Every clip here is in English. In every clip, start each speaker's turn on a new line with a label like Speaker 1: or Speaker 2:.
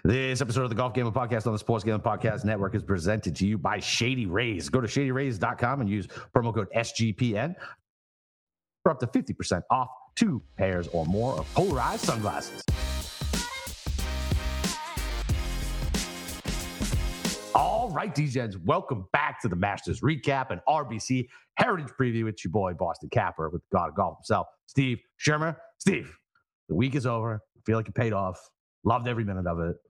Speaker 1: This episode of the Golf Gambling Podcast on the Sports Gambling Podcast Network is presented to you by Shady Rays. Go to shadyrays.com and use promo code SGPN for up to 50% off 2 pairs or more of polarized sunglasses. All right, DJs, welcome back to the Masters Recap and RBC Heritage Preview. It's your boy, Boston Capper, with the God of Golf himself, Steve Shermer. Steve, the week is over. I feel like it paid off. Loved every minute of it.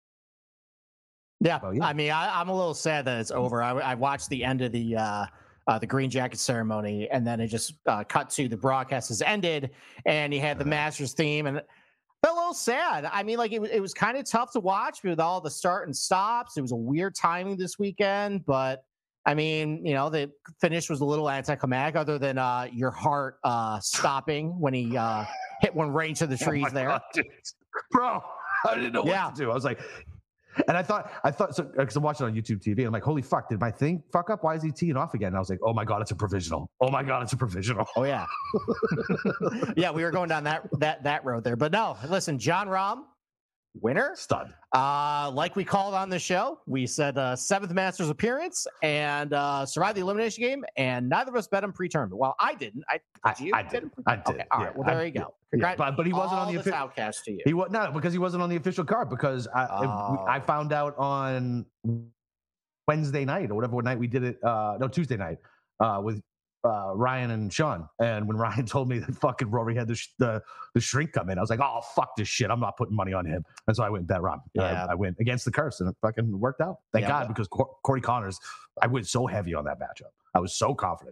Speaker 2: Yeah, I mean, I'm a little sad that it's over. I watched the end of the green jacket ceremony, and then it just cut to the broadcast has ended, and you had the Masters theme, and felt a little sad. I mean, like it was kind of tough to watch with all the start and stops. It was a weird timing this weekend, but I mean, you know, the finish was a little anticlimactic, other than your heart stopping when he hit one right into the trees there.
Speaker 1: God, bro, I didn't know what to do. I was like, and I thought so, because I'm watching on YouTube TV. I'm like, holy fuck, did my thing fuck up? Why is he teeing off again? And I was like, oh my God, it's a provisional. Oh my God, it's a provisional.
Speaker 2: Oh yeah. Yeah, we were going down that road there. But no, listen, Jon Rahm, winner.
Speaker 1: Stud.
Speaker 2: Like we called on the show, we said 7th Masters appearance and survived the elimination game, and neither of us bet him pre-tournament. Well, I didn't. I did.
Speaker 1: I did.
Speaker 2: Okay, all right. Well, there you go.
Speaker 1: Yeah, but he wasn't on the official
Speaker 2: outcast to you.
Speaker 1: He was no, because he wasn't on the official card, because I found out on Wednesday night or whatever night we did it. No, Tuesday night with Ryan and Sean. And when Ryan told me that fucking Rory had the shrink come in, I was like, oh fuck this shit. I'm not putting money on him. And so I went and bet Rahm.
Speaker 2: Yeah.
Speaker 1: I went against the curse, and it fucking worked out. Thank God, because Corey Connors, I went so heavy on that matchup. I was so confident.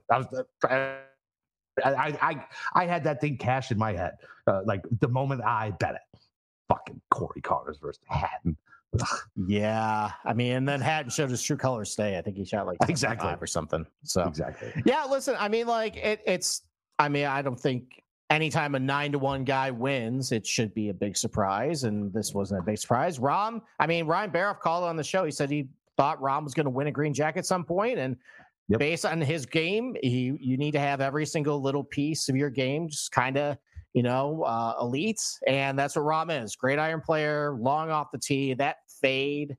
Speaker 1: I had that thing cashed in my head. Like the moment I bet it, fucking Corey Connors versus Hatton.
Speaker 2: Yeah, I mean, and then Hatton showed his true colors today. I think he shot like
Speaker 1: exactly
Speaker 2: or something. So
Speaker 1: exactly.
Speaker 2: Yeah, listen, I mean, like it's. I mean, I don't think anytime a 9-1 guy wins, it should be a big surprise, and this wasn't a big surprise. Ryan Baroff called on the show. He said he thought Rahm was going to win a green jacket at some point, and based on his game, you need to have every single little piece of your game just kind of, elite. And that's what Rahm is. Great iron player, long off the tee. That fade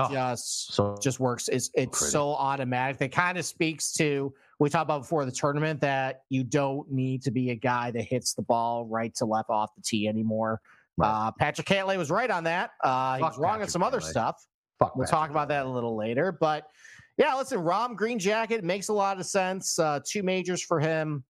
Speaker 2: just works. It's so automatic. That kind of speaks to, we talked about before the tournament, that you don't need to be a guy that hits the ball right to left off the tee anymore. Right. Patrick Cantlay was right on that. He was wrong on some other stuff. We'll talk about that a little later. But yeah, listen, Rahm, green jacket, makes a lot of sense. 2 majors for him.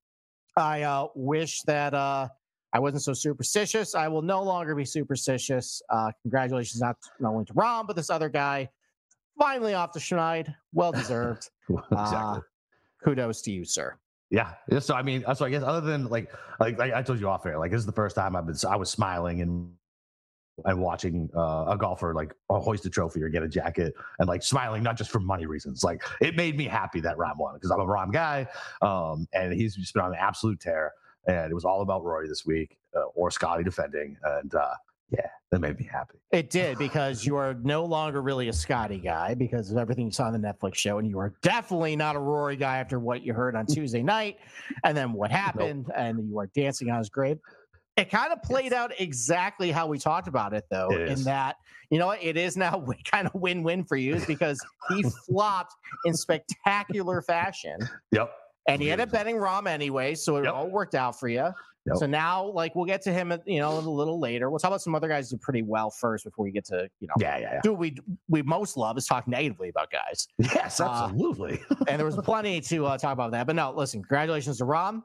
Speaker 2: I wish that I wasn't so superstitious. I will no longer be superstitious. Congratulations not only to Rahm, but this other guy. Finally off the schneid. Well deserved.
Speaker 1: Exactly.
Speaker 2: Kudos to you, sir.
Speaker 1: Yeah. So I mean, so I guess other than like I told you off air, like this is the first time I was smiling and watching a golfer like hoist a trophy or get a jacket, and like smiling, not just for money reasons. Like it made me happy that Rahm won, because I'm a Rahm guy, and he's just been on an absolute tear. And it was all about Rory this week, or Scotty defending, and that made me happy.
Speaker 2: It did, because you are no longer really a Scotty guy because of everything you saw on the Netflix show, and you are definitely not a Rory guy after what you heard on Tuesday night, and then what happened, and you are dancing on his grave. It kind of played out exactly how we talked about it, though, in that, it is now kind of win-win for you, because he flopped in spectacular fashion.
Speaker 1: Yep.
Speaker 2: And he ended up betting Rahm anyway, so it all worked out for you. Yep. So now, like, we'll get to him, a little later. We'll talk about some other guys who do pretty well first before we get to, do what we most love is talk negatively about guys.
Speaker 1: Yes, absolutely.
Speaker 2: And there was plenty to talk about that. But no, listen, congratulations to Rahm.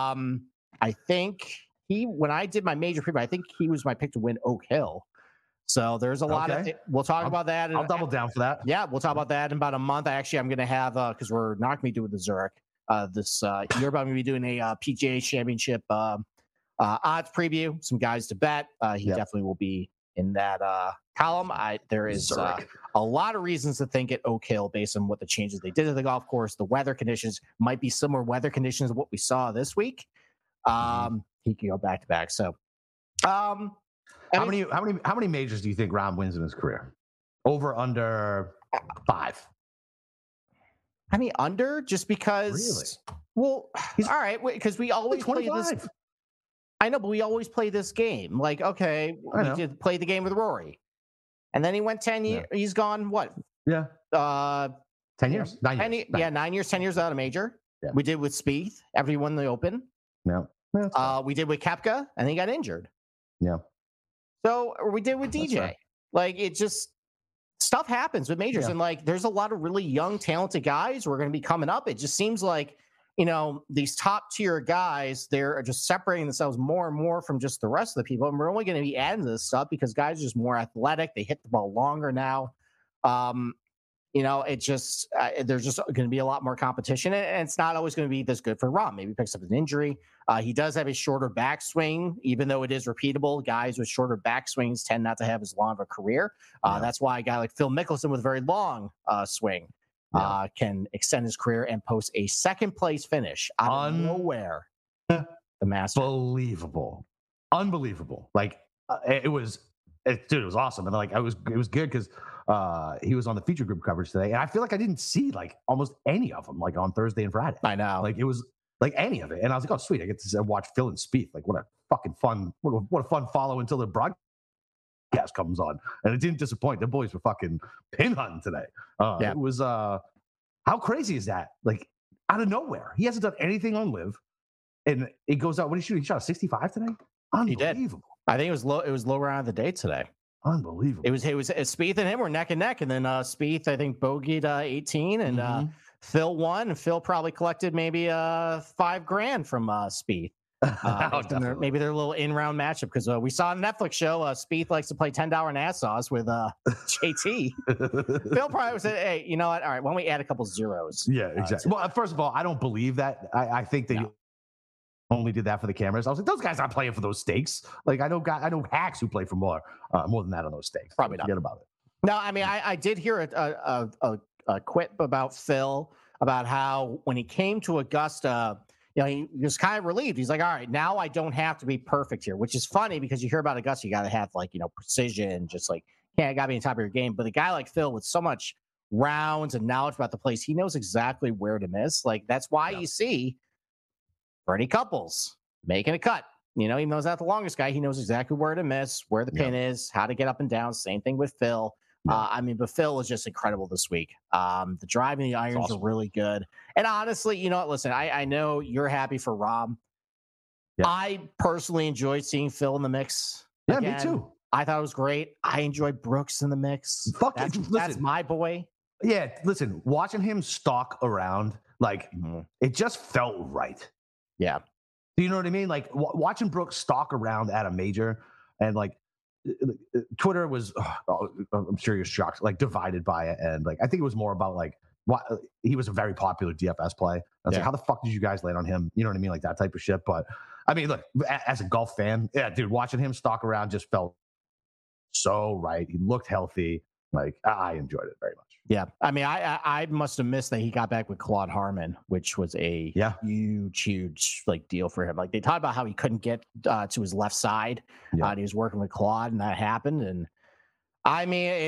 Speaker 2: I think when I did my major preview, I think he was my pick to win Oak Hill. So there's a lot of we'll talk about that.
Speaker 1: I'll double down for that.
Speaker 2: Yeah, we'll talk about that in about a month. I'm going to have, because we're not going to be doing the Zurich this year, but I'm going to be doing a PGA Championship odds preview, some guys to bet. He definitely will be in that column. There is a lot of reasons to think at Oak Hill based on what the changes they did to the golf course. The weather conditions might be similar weather conditions to what we saw this week. He can go back to back. So,
Speaker 1: how many majors do you think Rahm wins in his career? Over, under 5?
Speaker 2: I mean, under, just because.
Speaker 1: Really?
Speaker 2: Well, all right, because we always play this. I know, but we always play this game. Like, okay, we did play the game with Rory. and then he went 10 years. He's gone what?
Speaker 1: Yeah. 10
Speaker 2: years,
Speaker 1: 9 years.
Speaker 2: 9 years, 10 years out of major.
Speaker 1: Yeah.
Speaker 2: We did with Spieth after he won the Open.
Speaker 1: Yeah.
Speaker 2: We did with Koepka, and he got injured.
Speaker 1: Yeah.
Speaker 2: So we did with DJ.
Speaker 1: Right.
Speaker 2: Like, it just stuff happens with majors, and like there's a lot of really young, talented guys who are going to be coming up. It just seems like, these top tier guys, they're just separating themselves more and more from just the rest of the people. And we're only going to be adding to this stuff because guys are just more athletic. They hit the ball longer now. It just there's just going to be a lot more competition, and it's not always going to be this good for Rahm. Maybe he picks up an injury. He does have a shorter backswing, even though it is repeatable. Guys with shorter backswings tend not to have as long of a career. That's why a guy like Phil Mickelson with a very long swing can extend his career and post a second place finish out of nowhere. The Masters.
Speaker 1: Unbelievable. Like it was awesome. And like it was good because he was on the feature group coverage today, and I feel like I didn't see like almost any of them like on Thursday and Friday.
Speaker 2: I know.
Speaker 1: Like it was like any of it, and I was like, oh sweet, I get to watch Phil and Spieth. Like what a fucking fun, what a fun follow until the broadcast comes on, and it didn't disappoint. The boys were fucking pin hunting today. It was how crazy is that? Like out of nowhere, he hasn't done anything on Live, and it goes out. What did he shoot? He shot a 65 today. Unbelievable.
Speaker 2: He did. I think it was low. It was low round of the day today.
Speaker 1: Unbelievable.
Speaker 2: It was Spieth and him were neck and neck, and then Spieth I think bogeyed 18, and Phil won. And Phil probably collected maybe $5,000 from Spieth. Maybe their little in-round matchup, because we saw on the Netflix show Spieth likes to play $10 Nassau's with JT. Phil probably said, "Hey, you know what? All right, why don't we add a couple zeros?"
Speaker 1: Yeah, exactly. Well, first of all, I don't believe that. I think that. Only did that for the cameras. I was like, those guys aren't playing for those stakes. Like I know hacks who play for more than that on those stakes.
Speaker 2: Probably not.
Speaker 1: Forget about it.
Speaker 2: No, I mean, I did hear a quip about Phil about how when he came to Augusta, he was kind of relieved. He's like, all right, now I don't have to be perfect here, which is funny because you hear about Augusta, you got to have precision, just like, got to be on top of your game. But a guy like Phil with so much rounds and knowledge about the place, he knows exactly where to miss. Like that's why you see Bernie Couples making a cut. He knows not the longest guy. He knows exactly where to miss, where the pin is, how to get up and down. Same thing with Phil. But Phil was just incredible this week. The driving, the irons are really good. And honestly, listen, I know you're happy for Rahm. Yeah. I personally enjoyed seeing Phil in the mix.
Speaker 1: Yeah, me too.
Speaker 2: I thought it was great. I enjoyed Brooks in the mix. That's my boy.
Speaker 1: Yeah, listen, watching him stalk around, like it just felt right.
Speaker 2: Yeah.
Speaker 1: Do you know what I mean? Like watching Brooks stalk around at a major, and like Twitter was, I'm sure you're shocked, like divided by it. And like, I think it was more about like, he was a very popular DFS play. I was like, how the fuck did you guys land on him? You know what I mean? Like that type of shit. But I mean, look, as a golf fan, dude, watching him stalk around just felt so right. He looked healthy. Like I enjoyed it very much.
Speaker 2: Yeah. I mean, I must have missed that he got back with Claude Harmon, which was a huge like deal for him. Like they talked about how he couldn't get to his left side. And he was working with Claude, and that happened. And I mean,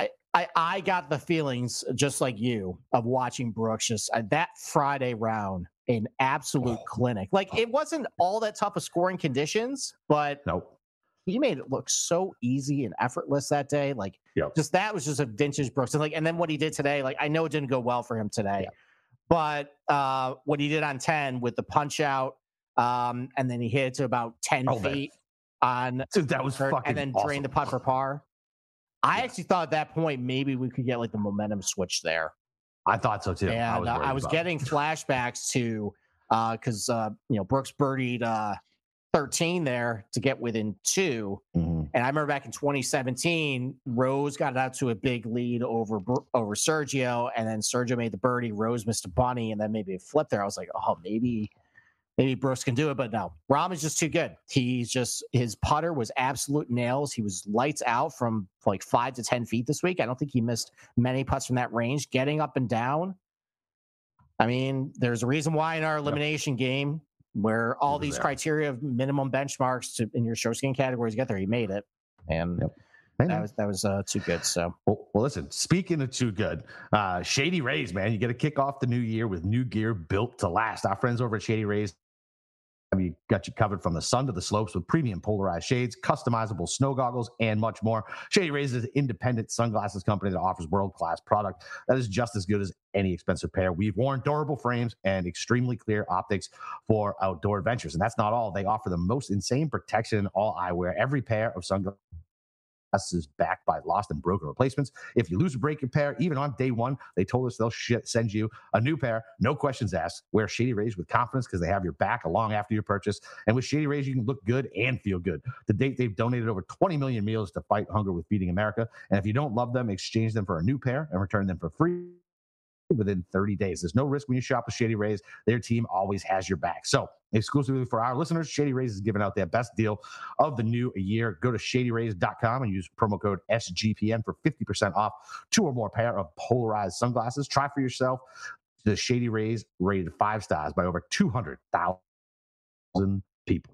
Speaker 2: I got the feelings just like you of watching Brooks just that Friday round, an absolute clinic. Like it wasn't all that tough of scoring conditions, but he made it look so easy and effortless that day. Like just that was just a vintage Brooks. And then what he did today, like I know it didn't go well for him today, but what he did on 10 with the punch out, and then he hit it to about 10 feet on,
Speaker 1: dude, that was fucking
Speaker 2: and then
Speaker 1: awesome.
Speaker 2: drained the putt for par. I actually thought at that point maybe we could get like the momentum switch there.
Speaker 1: I thought so too.
Speaker 2: And I was getting flashbacks to because Brooks birdied 13 there to get within 2. And I remember back in 2017, Rose got out to a big lead over Sergio, and then Sergio made the birdie. Rose missed a bunny, and then maybe a flip there. I was like, oh, maybe Brooks can do it, but no. Rahm is just too good. His putter was absolute nails. He was lights out from like 5 to 10 feet this week. I don't think he missed many putts from that range. Getting up and down. I mean, there's a reason why in our elimination game, where all these criteria of minimum benchmarks in your show skin categories get there, he made it, and that was too good. So,
Speaker 1: well, listen. Speaking of too good, Shady Rays, man, you get to kick off the new year with new gear built to last. Our friends over at Shady Rays We got you covered from the sun to the slopes with premium polarized shades, customizable snow goggles, and much more. Shady Rays is an independent sunglasses company that offers world-class product that is just as good as any expensive pair. We've worn durable frames and extremely clear optics for outdoor adventures. And that's not all. They offer the most insane protection in all eyewear. Every pair of sunglasses is backed by lost and broken replacements. If you lose or break your pair, even on day one, they told us they'll send you a new pair, no questions asked. Wear Shady Rays with confidence because they have your back long after your purchase. And with Shady Rays, you can look good and feel good. To date, they've donated over 20 million meals to fight hunger with Feeding America. And if you don't love them, exchange them for a new pair and return them for free within 30 days. There's no risk when you shop with Shady Rays. Their team always has your back. So exclusively for our listeners, Shady Rays is giving out their best deal of the new year. Go to shadyrays.com and use promo code SGPN for 50% off 2 or more pair of polarized sunglasses. Try for yourself the Shady Rays, rated 5 stars by over 200,000 people.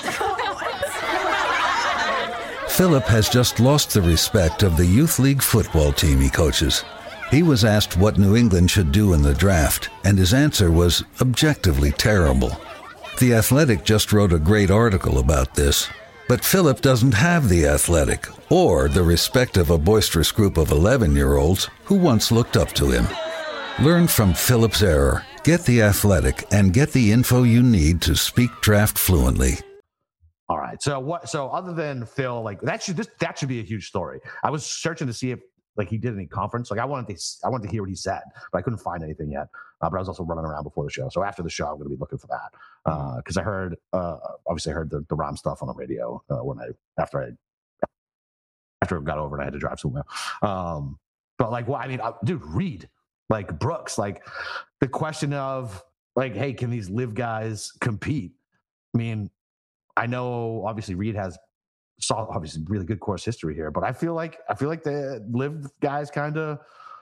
Speaker 3: Philip has just lost the respect of the youth league football team he coaches. He was asked what New England should do in the draft, and his answer was objectively terrible. The Athletic just wrote a great article about this, but Philip doesn't have The Athletic or the respect of a boisterous group of 11-year-olds who once looked up to him. Learn from Philip's error, get The Athletic, and get the info you need to speak draft fluently.
Speaker 1: All right. So other than Phil, like that should be a huge story. I was searching to see if he did any conference. Like I wanted to hear what he said, but I couldn't find anything yet. But I was also running around before the show. So after the show, I'm going to be looking for that. Because I heard, obviously I heard the Rom stuff on the radio after I got over and I had to drive somewhere. But dude, Reed, like Brooks, like the question of like, hey, can these live guys compete? I mean, I know obviously Reed has obviously really good course history here, but I feel like the live guys kind of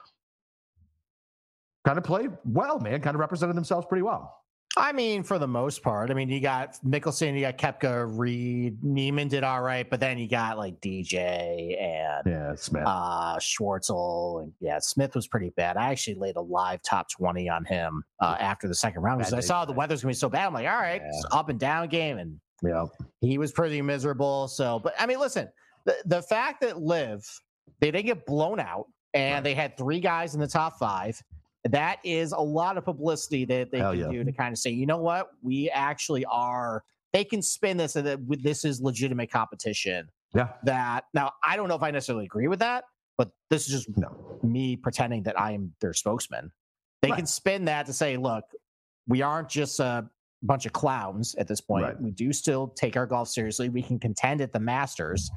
Speaker 1: played well, man, kind of represented themselves pretty well.
Speaker 2: I mean, for the most part. I mean, you got Mickelson, you got Koepka, Reed, Neiman did all right, but then you got like DJ and
Speaker 1: Smith,
Speaker 2: Schwartzel, and Smith was pretty bad. I actually laid a live top 20 on him after the second round because I saw the weather's gonna be so bad. I'm like, all right, it's up and down game, and he was pretty miserable. So, but I mean, listen, the fact that Liv, they didn't get blown out and they had 3 guys in the top 5. That is a lot of publicity that they can do to kind of say, you know what, we actually are. They can spin this and that this is legitimate competition.
Speaker 1: Yeah.
Speaker 2: That now I don't know if I necessarily agree with that, but this is just me pretending that I am their spokesman. They can spin that to say, look, we aren't just a bunch of clowns at this point. Right. We do still take our golf seriously. We can contend at the Masters,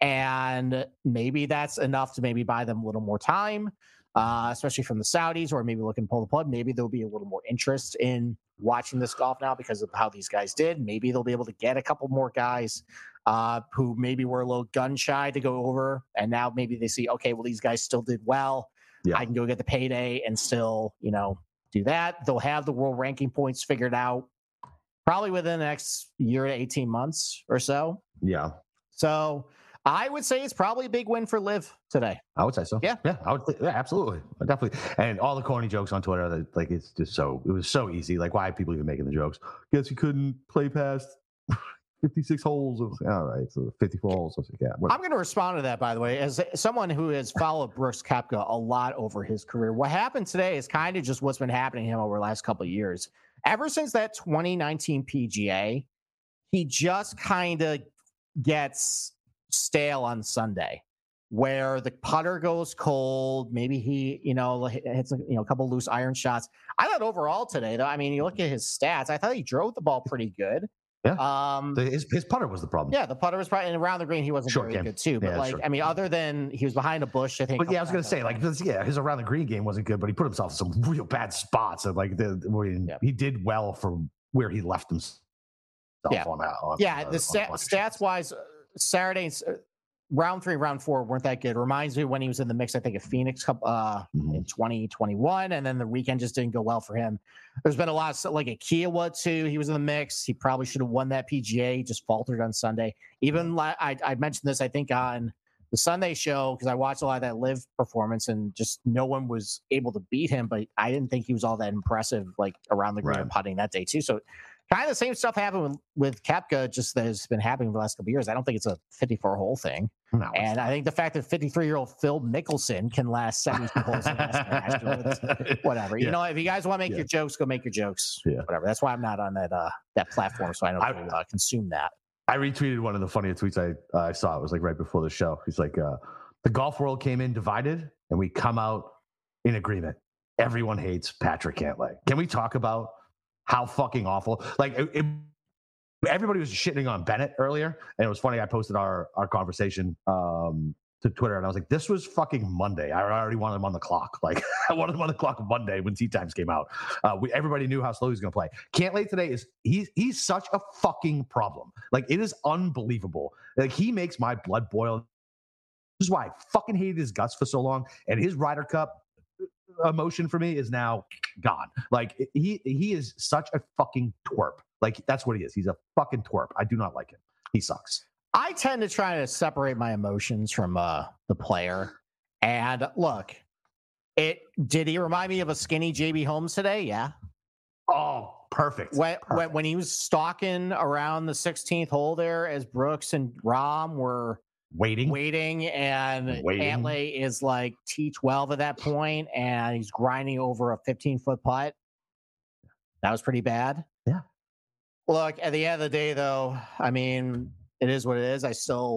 Speaker 2: and maybe that's enough to maybe buy them a little more time. Especially from the Saudis, or maybe looking to pull the plug. Maybe there'll be a little more interest in watching this golf now because of how these guys did. Maybe they'll be able to get a couple more guys who maybe were a little gun shy to go over. And now maybe they see, okay, well, these guys still did well. Yeah. I can go get the payday and still, do that. They'll have the world ranking points figured out probably within the next year to 18 months or so.
Speaker 1: Yeah.
Speaker 2: So I would say it's probably a big win for Liv today.
Speaker 1: I would say so.
Speaker 2: Yeah.
Speaker 1: I would. Yeah, absolutely. Definitely. And all the corny jokes on Twitter, that, like, it was so easy. Like, why are people even making the jokes? Guess you couldn't play past 56 holes. All right. So 54 holes.
Speaker 2: I'm going to respond to that, by the way, as someone who has followed Brooks Koepka a lot over his career. What happened today is kind of just what's been happening to him over the last couple of years. Ever since that 2019 PGA, he just kind of gets stale on Sunday, where the putter goes cold. Maybe he, hits a couple loose iron shots. I thought overall today, though, I mean, you look at his stats, I thought he drove the ball pretty good.
Speaker 1: Yeah. His putter was the problem.
Speaker 2: Yeah, the putter was probably, and around the green he wasn't very good too. But other than he was behind a bush, I think.
Speaker 1: But I was going to say, his around the green game wasn't good, but he put himself in some real bad spots. And he did well for where he left himself on that.
Speaker 2: Stats wise, Saturday's round 3, round 4 weren't that good. Reminds me when he was in the mix, I think, at Phoenix Cup in 2021, and then the weekend just didn't go well for him. There's been a lot of, like at Kiowa too. He was in the mix. He probably should have won that PGA. Just faltered on Sunday. Even I mentioned this, I think, on the Sunday show because I watched a lot of that live performance, and just no one was able to beat him. But I didn't think he was all that impressive, like around the green and putting that day too. So Kind of the same stuff happened with Koepka, just that has been happening for the last couple of years. I don't think it's a 54-hole thing.
Speaker 1: No,
Speaker 2: and I think the fact that 53-year-old Phil Mickelson can last 72 holes in whatever.
Speaker 1: Yeah.
Speaker 2: You know, if you guys want to make your jokes, go make your jokes.
Speaker 1: Yeah.
Speaker 2: Whatever. That's why I'm not on that platform, so I don't consume that.
Speaker 1: I retweeted one of the funniest tweets I saw. It was like right before the show. He's like, the golf world came in divided, and we come out in agreement. Everyone hates Patrick Cantlay. Can we talk about how fucking awful? Like, everybody was shitting on Bennett earlier, and it was funny. I posted our conversation to Twitter, and I was like, this was fucking Monday. I already wanted him on the clock. Like, I wanted him on the clock Monday when Tee Times came out. Everybody knew how slow he was going to play. Cantlay today he's such a fucking problem. Like, it is unbelievable. Like, he makes my blood boil. This is why I fucking hated his guts for so long, and his Ryder Cup emotion for me is now gone. Like, he is such a fucking twerp. Like, that's what he is. He's a fucking twerp. I do not like him. He sucks.
Speaker 2: I tend to try to separate my emotions from the player. And look, did he remind me of a skinny JB Holmes today? Yeah.
Speaker 1: Oh, perfect.
Speaker 2: When he was stalking around the 16th hole there as Brooks and Rahm were waiting, and Cantlay is like T12 at that point, and he's grinding over a 15-foot putt. That was pretty bad.
Speaker 1: Yeah.
Speaker 2: Look, at the end of the day, though, I mean, it is what it is. I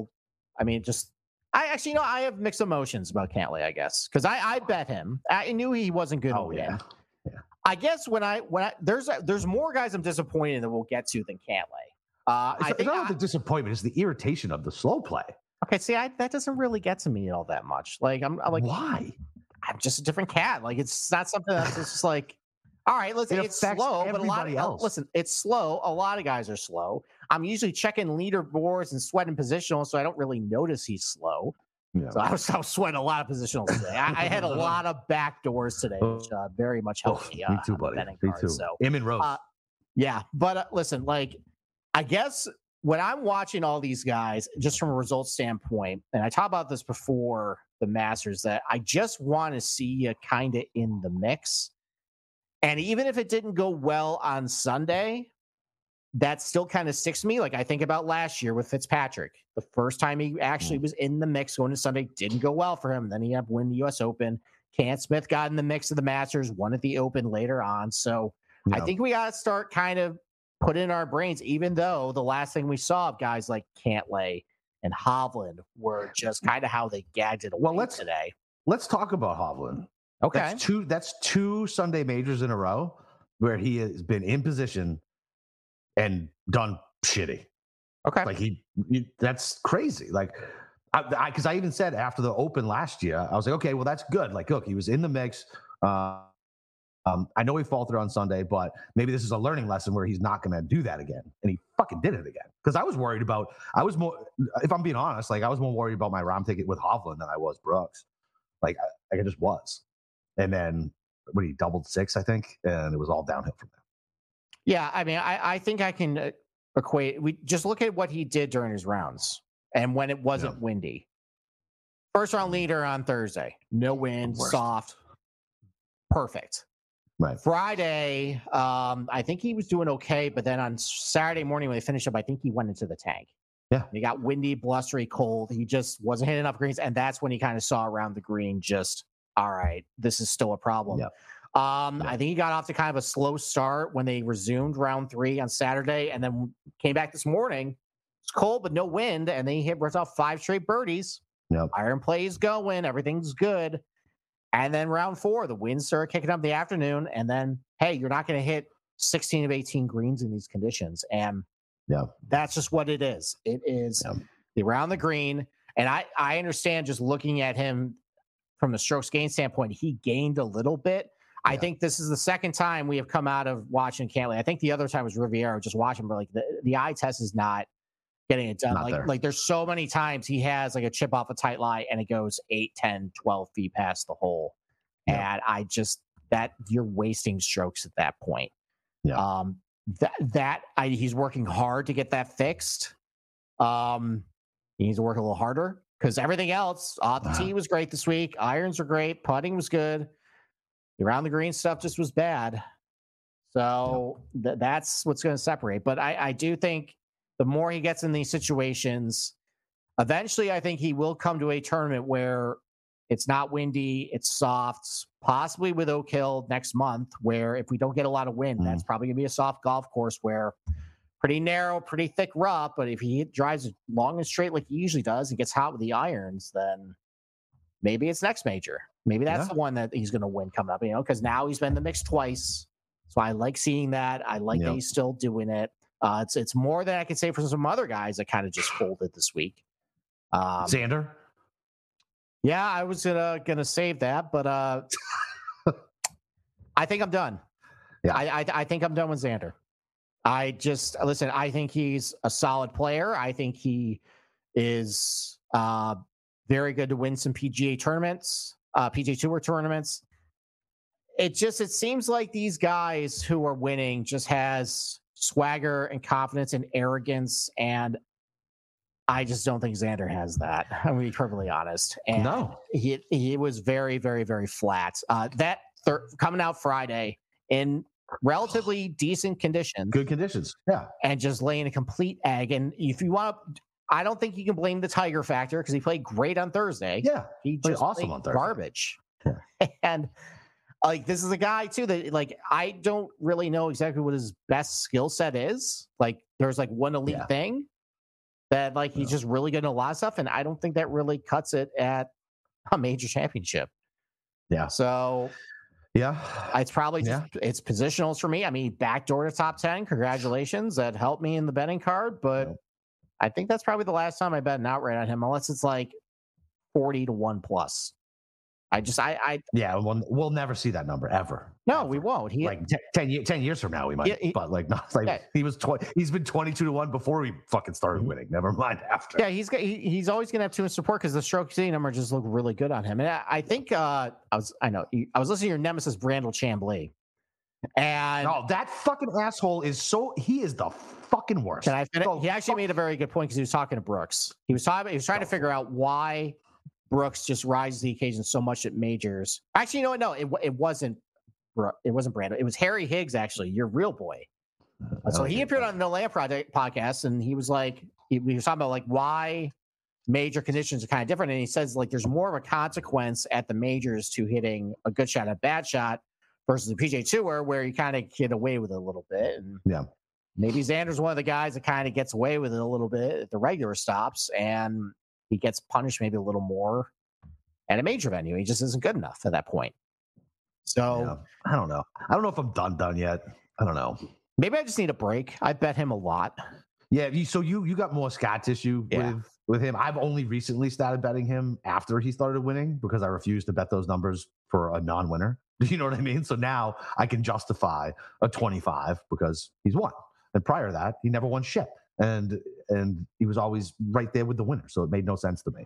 Speaker 2: have mixed emotions about Cantlay, I guess, because I bet him. I knew he wasn't good to win.
Speaker 1: Yeah.
Speaker 2: I guess when I there's more guys I'm disappointed in that we'll get to than Cantlay.
Speaker 1: It's not the disappointment; it's the irritation of the slow play.
Speaker 2: Okay, see, that doesn't really get to me all that much. Like, I'm like,
Speaker 1: why?
Speaker 2: I'm just a different cat. Like, it's not something that's just like, all right, listen, it's slow, but it's slow. A lot of guys are slow. I'm usually checking leaderboards and sweating positionals, so I don't really notice he's slow. Yeah. So I was sweating a lot of positionals today. I had a lot of back doors today, which very much helped me.
Speaker 1: Me too, buddy. Me too.
Speaker 2: So,
Speaker 1: Eamon Rose.
Speaker 2: Yeah, but listen, like, I guess when I'm watching all these guys, just from a results standpoint, and I talked about this before the Masters, that I just want to see you kind of in the mix. And even if it didn't go well on Sunday, that still kind of sticks to me. Like, I think about last year with Fitzpatrick. The first time he actually was in the mix going to Sunday, didn't go well for him. Then he had to win the U.S. Open. Cam Smith got in the mix of the Masters, won at the Open later on. So I think we got to start kind of put in our brains, even though the last thing we saw of guys like Cantlay and Hovland were just kind of how they gagged it away today.
Speaker 1: Let's talk about Hovland.
Speaker 2: Okay.
Speaker 1: That's two Sunday majors in a row where he has been in position and done shitty.
Speaker 2: Okay.
Speaker 1: Like that's crazy. Like, because I even said after the Open last year, I was like, okay, well, that's good. Like, look, he was in the mix. I know he faltered on Sunday, but maybe this is a learning lesson where he's not going to do that again. And he fucking did it again. Because I was more, if I'm being honest, like, I was more worried about my Rahm ticket with Hovland than I was Brooks. Like, I just was. And then when he doubled 6, I think, and it was all downhill from there.
Speaker 2: Yeah, I mean, I think I can equate. We just look at what he did during his rounds and when it wasn't windy. First round leader on Thursday, no wind, soft, perfect.
Speaker 1: Right.
Speaker 2: Friday, I think he was doing okay, but then on Saturday morning when they finished up, I think he went into the tank.
Speaker 1: Yeah.
Speaker 2: He got windy, blustery, cold. He just wasn't hitting enough greens, and that's when he kind of saw around the green just, all right, this is still a problem.
Speaker 1: Yeah.
Speaker 2: I think he got off to kind of a slow start when they resumed round 3 on Saturday, and then came back this morning. It's cold, but no wind, and then he hit off 5 straight birdies.
Speaker 1: Yep.
Speaker 2: Iron play is going. Everything's good. And then round 4, the winds started kicking up in the afternoon, and then, hey, you're not going to hit 16 of 18 greens in these conditions. And that's just what it is. It is around the green. And I understand, just looking at him from the strokes gain standpoint, he gained a little bit. I think this is the second time we have come out of watching Cantlay. I think the other time was Riviera, just watching, but like the eye test is not getting it done. Like there's so many times he has like a chip off a tight lie and it goes 8, 10, 12 feet past the hole. Yeah. And you're wasting strokes at that point.
Speaker 1: Yeah.
Speaker 2: He's working hard to get that fixed. He needs to work a little harder because everything else off the tee was great this week. Irons were great. Putting was good. Around the green stuff just was bad. So that's what's going to separate. But I do think the more he gets in these situations, eventually I think he will come to a tournament where it's not windy, it's soft, possibly with Oak Hill next month, where if we don't get a lot of wind, that's probably going to be a soft golf course where pretty narrow, pretty thick rough. But if he drives it long and straight like he usually does and gets hot with the irons, then maybe it's next major. Maybe that's the one that he's going to win coming up, because now he's been in the mix twice. So I like seeing that. I like that he's still doing it. It's more than I can say for some other guys that kind of just folded this week.
Speaker 1: Xander?
Speaker 2: Yeah, I was gonna save that, but I think I'm done.
Speaker 1: Yeah,
Speaker 2: I think I'm done with Xander. I think he's a solid player. I think he is very good to win some PGA tournaments, PGA Tour tournaments. It seems like these guys who are winning just has swagger and confidence and arrogance, and I just don't think Xander has that. I'm going to be perfectly honest. And
Speaker 1: no,
Speaker 2: he was very, very, very flat. Coming out Friday in relatively decent conditions,
Speaker 1: good conditions, yeah,
Speaker 2: and just laying a complete egg. And if you want to, I don't think you can blame the Tiger factor because he played great on Thursday.
Speaker 1: Yeah,
Speaker 2: he just
Speaker 1: awesome
Speaker 2: played
Speaker 1: on Thursday.
Speaker 2: Garbage. Yeah. And this is a guy too that I don't really know exactly what his best skill set is. There's one elite thing that he's just really good at a lot of stuff, and I don't think that really cuts it at a major championship.
Speaker 1: Yeah.
Speaker 2: So it's probably just it's positionals for me. I mean, backdoor to top 10. Congratulations, that helped me in the betting card, but I think that's probably the last time I bet an outright on him, unless it's 40 to 1+.
Speaker 1: We'll never see that number ever.
Speaker 2: No,
Speaker 1: ever.
Speaker 2: We won't.
Speaker 1: 10 years from now we might, he's been 22 to 1 before we fucking started winning. Never mind after.
Speaker 2: Yeah, he's always gonna have too much support because the stroke C number just look really good on him. And I think I was listening to your nemesis Brandel Chambly, and
Speaker 1: that fucking asshole he is the fucking worst.
Speaker 2: Can I finish? He actually made a very good point because he was talking to Brooks. He was trying to figure out why Brooks just rises to the occasion so much at majors. Actually, no, it wasn't. It wasn't Brandon. It was Harry Higgs, actually, your real boy. So he appeared on the No Land Project podcast, and he was he was talking about why major conditions are kind of different. And he says there's more of a consequence at the majors to hitting a good shot and a bad shot versus the PGA Tour, where you kind of get away with it a little bit. And maybe Xander's one of the guys that kind of gets away with it a little bit at the regular stops, and he gets punished maybe a little more at a major venue. He just isn't good enough at that point. So
Speaker 1: I don't know. I don't know if I'm done yet. I don't know.
Speaker 2: Maybe I just need a break. I bet him a lot.
Speaker 1: Yeah. So you got more scat tissue with him. I've only recently started betting him after he started winning because I refused to bet those numbers for a non-winner. You know what I mean? So now I can justify a 25 because he's won. And prior to that, he never won shit. And he was always right there with the winner, so it made no sense to me.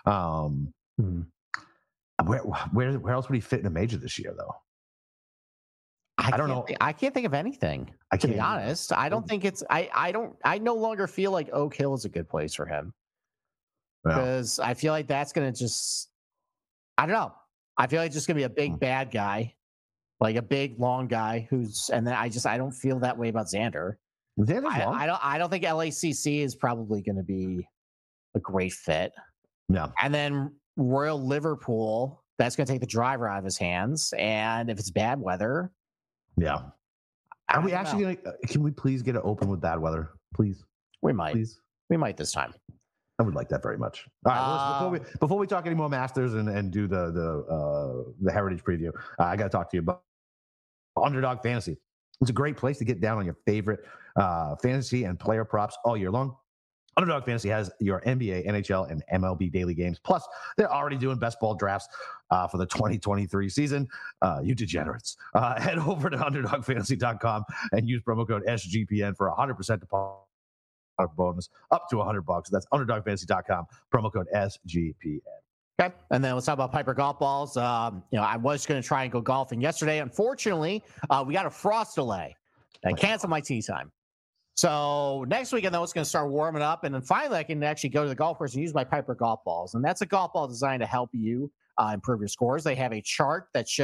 Speaker 1: Where else would he fit in a major this year, though? I don't know.
Speaker 2: I can't think of anything. To be honest, I don't think it's. I no longer feel like Oak Hill is a good place for him because I feel like that's going to just. I don't know. I feel like it's just going to be a big bad guy, a big long guy and then I don't feel that way about Xander. I don't think LACC is probably going to be a great fit.
Speaker 1: No.
Speaker 2: And then Royal Liverpool, that's going to take the driver out of his hands. And if it's bad weather.
Speaker 1: Yeah. Are we actually going to, can we please get it open with bad weather? Please.
Speaker 2: We might.
Speaker 1: Please.
Speaker 2: We might this time.
Speaker 1: I would like that very much. All right. Well, before we talk any more Masters and do the Heritage preview, I got to talk to you about Underdog Fantasy. It's a great place to get down on your favorite fantasy and player props all year long. Underdog Fantasy has your NBA, NHL, and MLB daily games. Plus, they're already doing best ball drafts for the 2023 season. You degenerates. Head over to UnderdogFantasy.com and use promo code SGPN for 100% deposit bonus up to $100. That's UnderdogFantasy.com, promo code SGPN.
Speaker 2: Okay, and then let's talk about Piper golf balls. I was going to try and go golfing yesterday. Unfortunately, we got a frost delay. I canceled my tee time. So next weekend, though, it's going to start warming up. And then finally, I can actually go to the golf course and use my Piper golf balls. And that's a golf ball designed to help you improve your scores. They have a chart that shows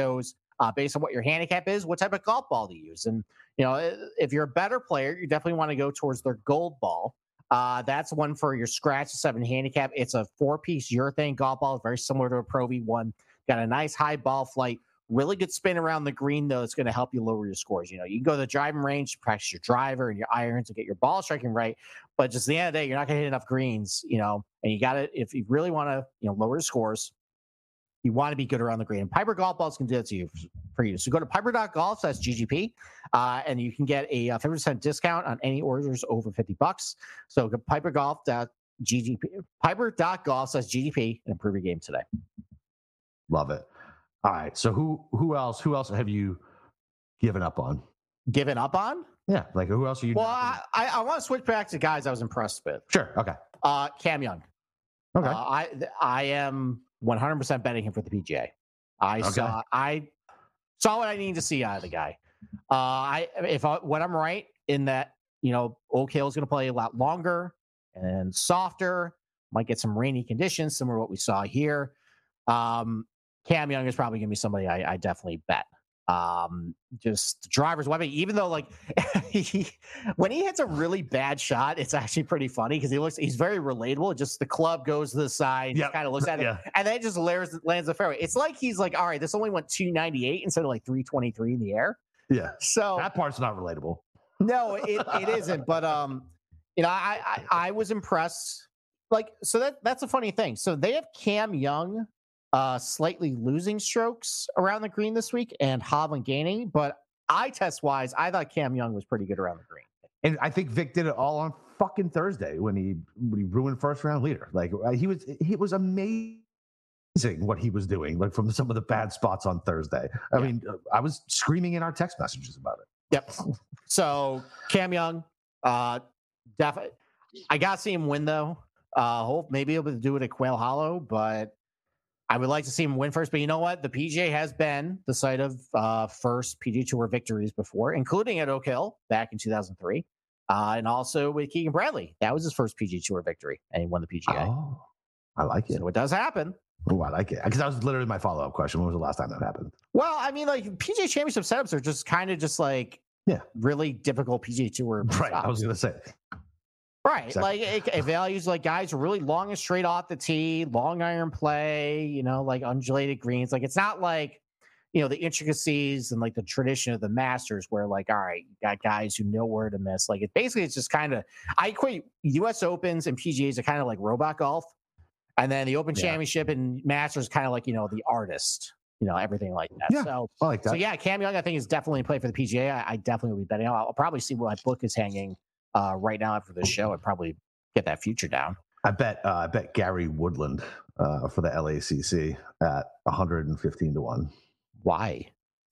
Speaker 2: based on what your handicap is, what type of golf ball to use. And, if you're a better player, you definitely want to go towards their gold ball. That's one for your scratch 7 handicap. It's a 4-piece urethane golf ball, very similar to a Pro V1. Got a nice high ball flight, really good spin around the green, though. It's going to help you lower your scores. You can go to the driving range, practice your driver and your irons and get your ball striking right. But just at the end of the day, you're not going to hit enough greens, and you got to, if you really want to, lower your scores, you want to be good around the green. And Piper Golf Balls can do that for you. So go to piper.golf, that's GGP, and you can get a 50% discount on any orders over $50. So go to pipergolf.ggp, piper.golf, that's GGP, and improve your game today.
Speaker 1: Love it. All right. So who else have you given up on?
Speaker 2: Given up on?
Speaker 1: Yeah. Like who else are you?
Speaker 2: Well, I want to switch back to guys I was impressed with.
Speaker 1: Sure. Okay.
Speaker 2: Cam Young.
Speaker 1: Okay.
Speaker 2: I am 100% betting him for the PGA. I saw what I needed to see out of the guy. When I'm right in that, Oak Hill is going to play a lot longer and softer, might get some rainy conditions, similar to what we saw here. Cam Young is probably going to be somebody I definitely bet. Just the driver's weapon, even though when he hits a really bad shot, it's actually pretty funny because he's very relatable. Just the club goes to the side, kind of looks at it, and then it just lands the fairway. It's like he's like, all right, this only went 298 instead of 323 in the air.
Speaker 1: Yeah.
Speaker 2: So
Speaker 1: that part's not relatable.
Speaker 2: No, it isn't. But I was impressed. So that's a funny thing. So they have Cam Young slightly losing strokes around the green this week and Hovland gaining, but eye test wise, I thought Cam Young was pretty good around the green.
Speaker 1: And I think Vic did it all on fucking Thursday when he ruined first round leader. He was amazing what he was doing, from some of the bad spots on Thursday. I mean, I was screaming in our text messages about it.
Speaker 2: Yep. So Cam Young, definitely, I got to see him win though. Hope maybe able to do it at Quail Hollow, but I would like to see him win first. But you know what? The PGA has been the site of first PGA Tour victories before, including at Oak Hill back in 2003. And also with Keegan Bradley. That was his first PGA Tour victory, and he won the PGA.
Speaker 1: Oh, I like it.
Speaker 2: So it does happen.
Speaker 1: Oh, I like it. Because that was literally my follow-up question. When was the last time that happened?
Speaker 2: Well, I mean, PGA Championship setups are just kind of just really difficult PGA Tour.
Speaker 1: Right. I was going to say.
Speaker 2: Right. Exactly. It values guys who are really long and straight off the tee, long iron play, undulated greens. It's not the intricacies and the tradition of the Masters where all right, you got guys who know where to miss. It's just kind of, I equate US Opens and PGAs are kind of like robot golf. And then the Open Championship and Masters kind of the artist, everything like that.
Speaker 1: Yeah,
Speaker 2: so
Speaker 1: I like that.
Speaker 2: So yeah, Cam Young, I think is definitely in play for the PGA. I definitely will be betting. I'll probably see what my book is hanging right now after the show. I'd probably get that future down.
Speaker 1: I bet Gary Woodland for the LACC at 115 to 1.
Speaker 2: Why?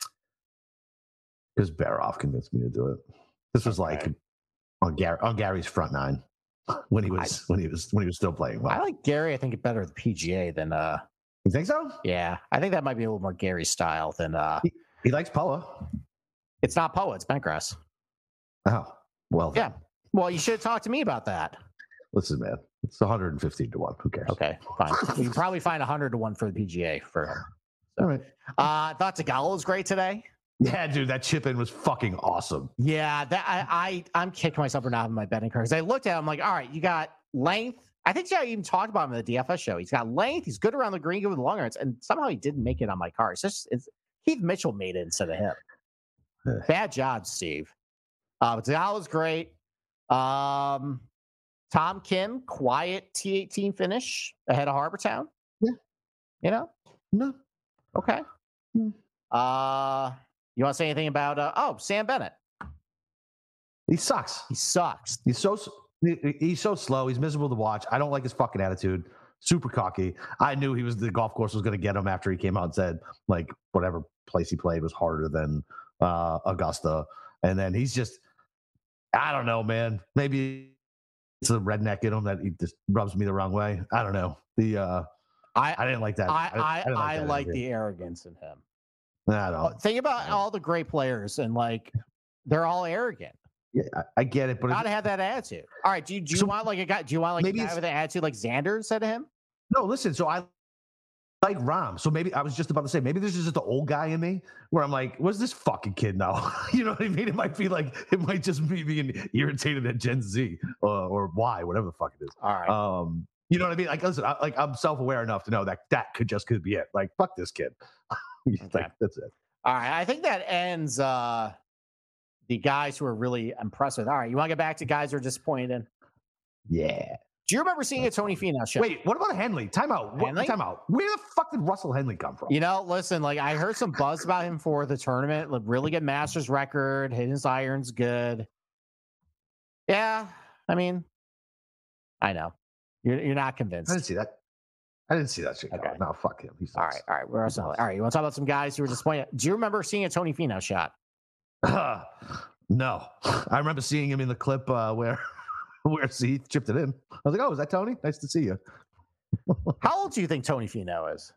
Speaker 1: Because Baroff convinced me to do it. This was on Gary's front nine when he was still playing well.
Speaker 2: I like Gary. I think it's better at the PGA than
Speaker 1: You think so?
Speaker 2: Yeah, I think that might be a little more Gary style than
Speaker 1: he likes Poa.
Speaker 2: It's not Poa, it's Bentgrass.
Speaker 1: Oh, well.
Speaker 2: Yeah. Well, you should have talked to me about that.
Speaker 1: Listen, man, it's 115 to 1. Who cares?
Speaker 2: Okay, fine. You can probably find 100 to 1 for the PGA for him.
Speaker 1: All right.
Speaker 2: Thought Tagalo was great today.
Speaker 1: Yeah, dude, that chip in was fucking awesome.
Speaker 2: Yeah, that I'm kicking myself for not having my betting cards. I looked at him all right, you got length. I think I even talked about him at the DFS show. He's got length. He's good around the green, good with the long irons, and somehow he didn't make it on my card. It's Keith Mitchell made it instead of him. Bad job, Steve. But Tagalo's great. Tom Kim, quiet T18 finish ahead of Harbour Town.
Speaker 1: Yeah. No.
Speaker 2: Okay. You want to say anything about Sam Bennett?
Speaker 1: He sucks.
Speaker 2: He sucks.
Speaker 1: He's so slow. He's miserable to watch. I don't like his fucking attitude. Super cocky. I knew the golf course was going to get him after he came out and said whatever place he played was harder than Augusta. And then he's just, I don't know, man. Maybe it's a redneck in him that he just rubs me the wrong way. I don't know. I didn't like that.
Speaker 2: I like the arrogance in him.
Speaker 1: I don't.
Speaker 2: Think about all the great players and they're all arrogant.
Speaker 1: Yeah, I get it, but
Speaker 2: gotta have that attitude. All right, do you want a guy? Do you want a guy with an attitude like Xander said to him?
Speaker 1: No, listen. So like Rom. So maybe I was just about to say, maybe there's just the old guy in me where I'm like, what's this fucking kid now? You know what I mean? It might just be being irritated at Gen Z or Y, whatever the fuck it is.
Speaker 2: All right.
Speaker 1: You know what I mean? Like, listen, I'm self-aware enough to know that could be it. Like, fuck this kid. Like, that's it.
Speaker 2: All right. I think that ends the guys who are really impressed with. All right. You want to get back to guys who are disappointed in?
Speaker 1: Yeah.
Speaker 2: Do you remember seeing a Tony Finau show?
Speaker 1: Wait, what about Henley? Time out. Time out. Where the fuck did Russell Henley come from?
Speaker 2: You know, listen, like I heard some buzz about him for the tournament. Like, really good Masters record. Hitting his irons good. Yeah. I mean, I know. You're not convinced.
Speaker 1: I didn't see that shit.
Speaker 2: Okay.
Speaker 1: No, fuck him.
Speaker 2: All right. Where else? All right. You want to talk about some guys who were disappointed? Do you remember seeing a Tony Finau shot?
Speaker 1: No. I remember seeing him in the clip where Heath chipped it in. I was like, oh, is that Tony? Nice to see you.
Speaker 2: How old do you think Tony Finau is?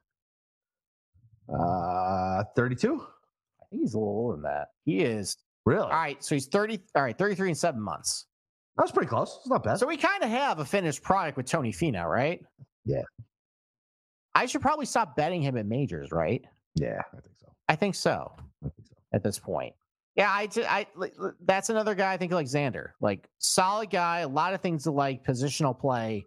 Speaker 1: 32?
Speaker 2: I think he's a little older than that. He is.
Speaker 1: Really?
Speaker 2: All right. So he's 30. All right. 33 and 7 months.
Speaker 1: That was pretty close. It's not bad.
Speaker 2: So we kind of have a finished product with Tony Finau, right?
Speaker 1: Yeah.
Speaker 2: I should probably stop betting him at majors, right?
Speaker 1: Yeah,
Speaker 2: I think so. At this point. Yeah, that's another guy I think like Xander. Like, solid guy, a lot of things to like, positional play.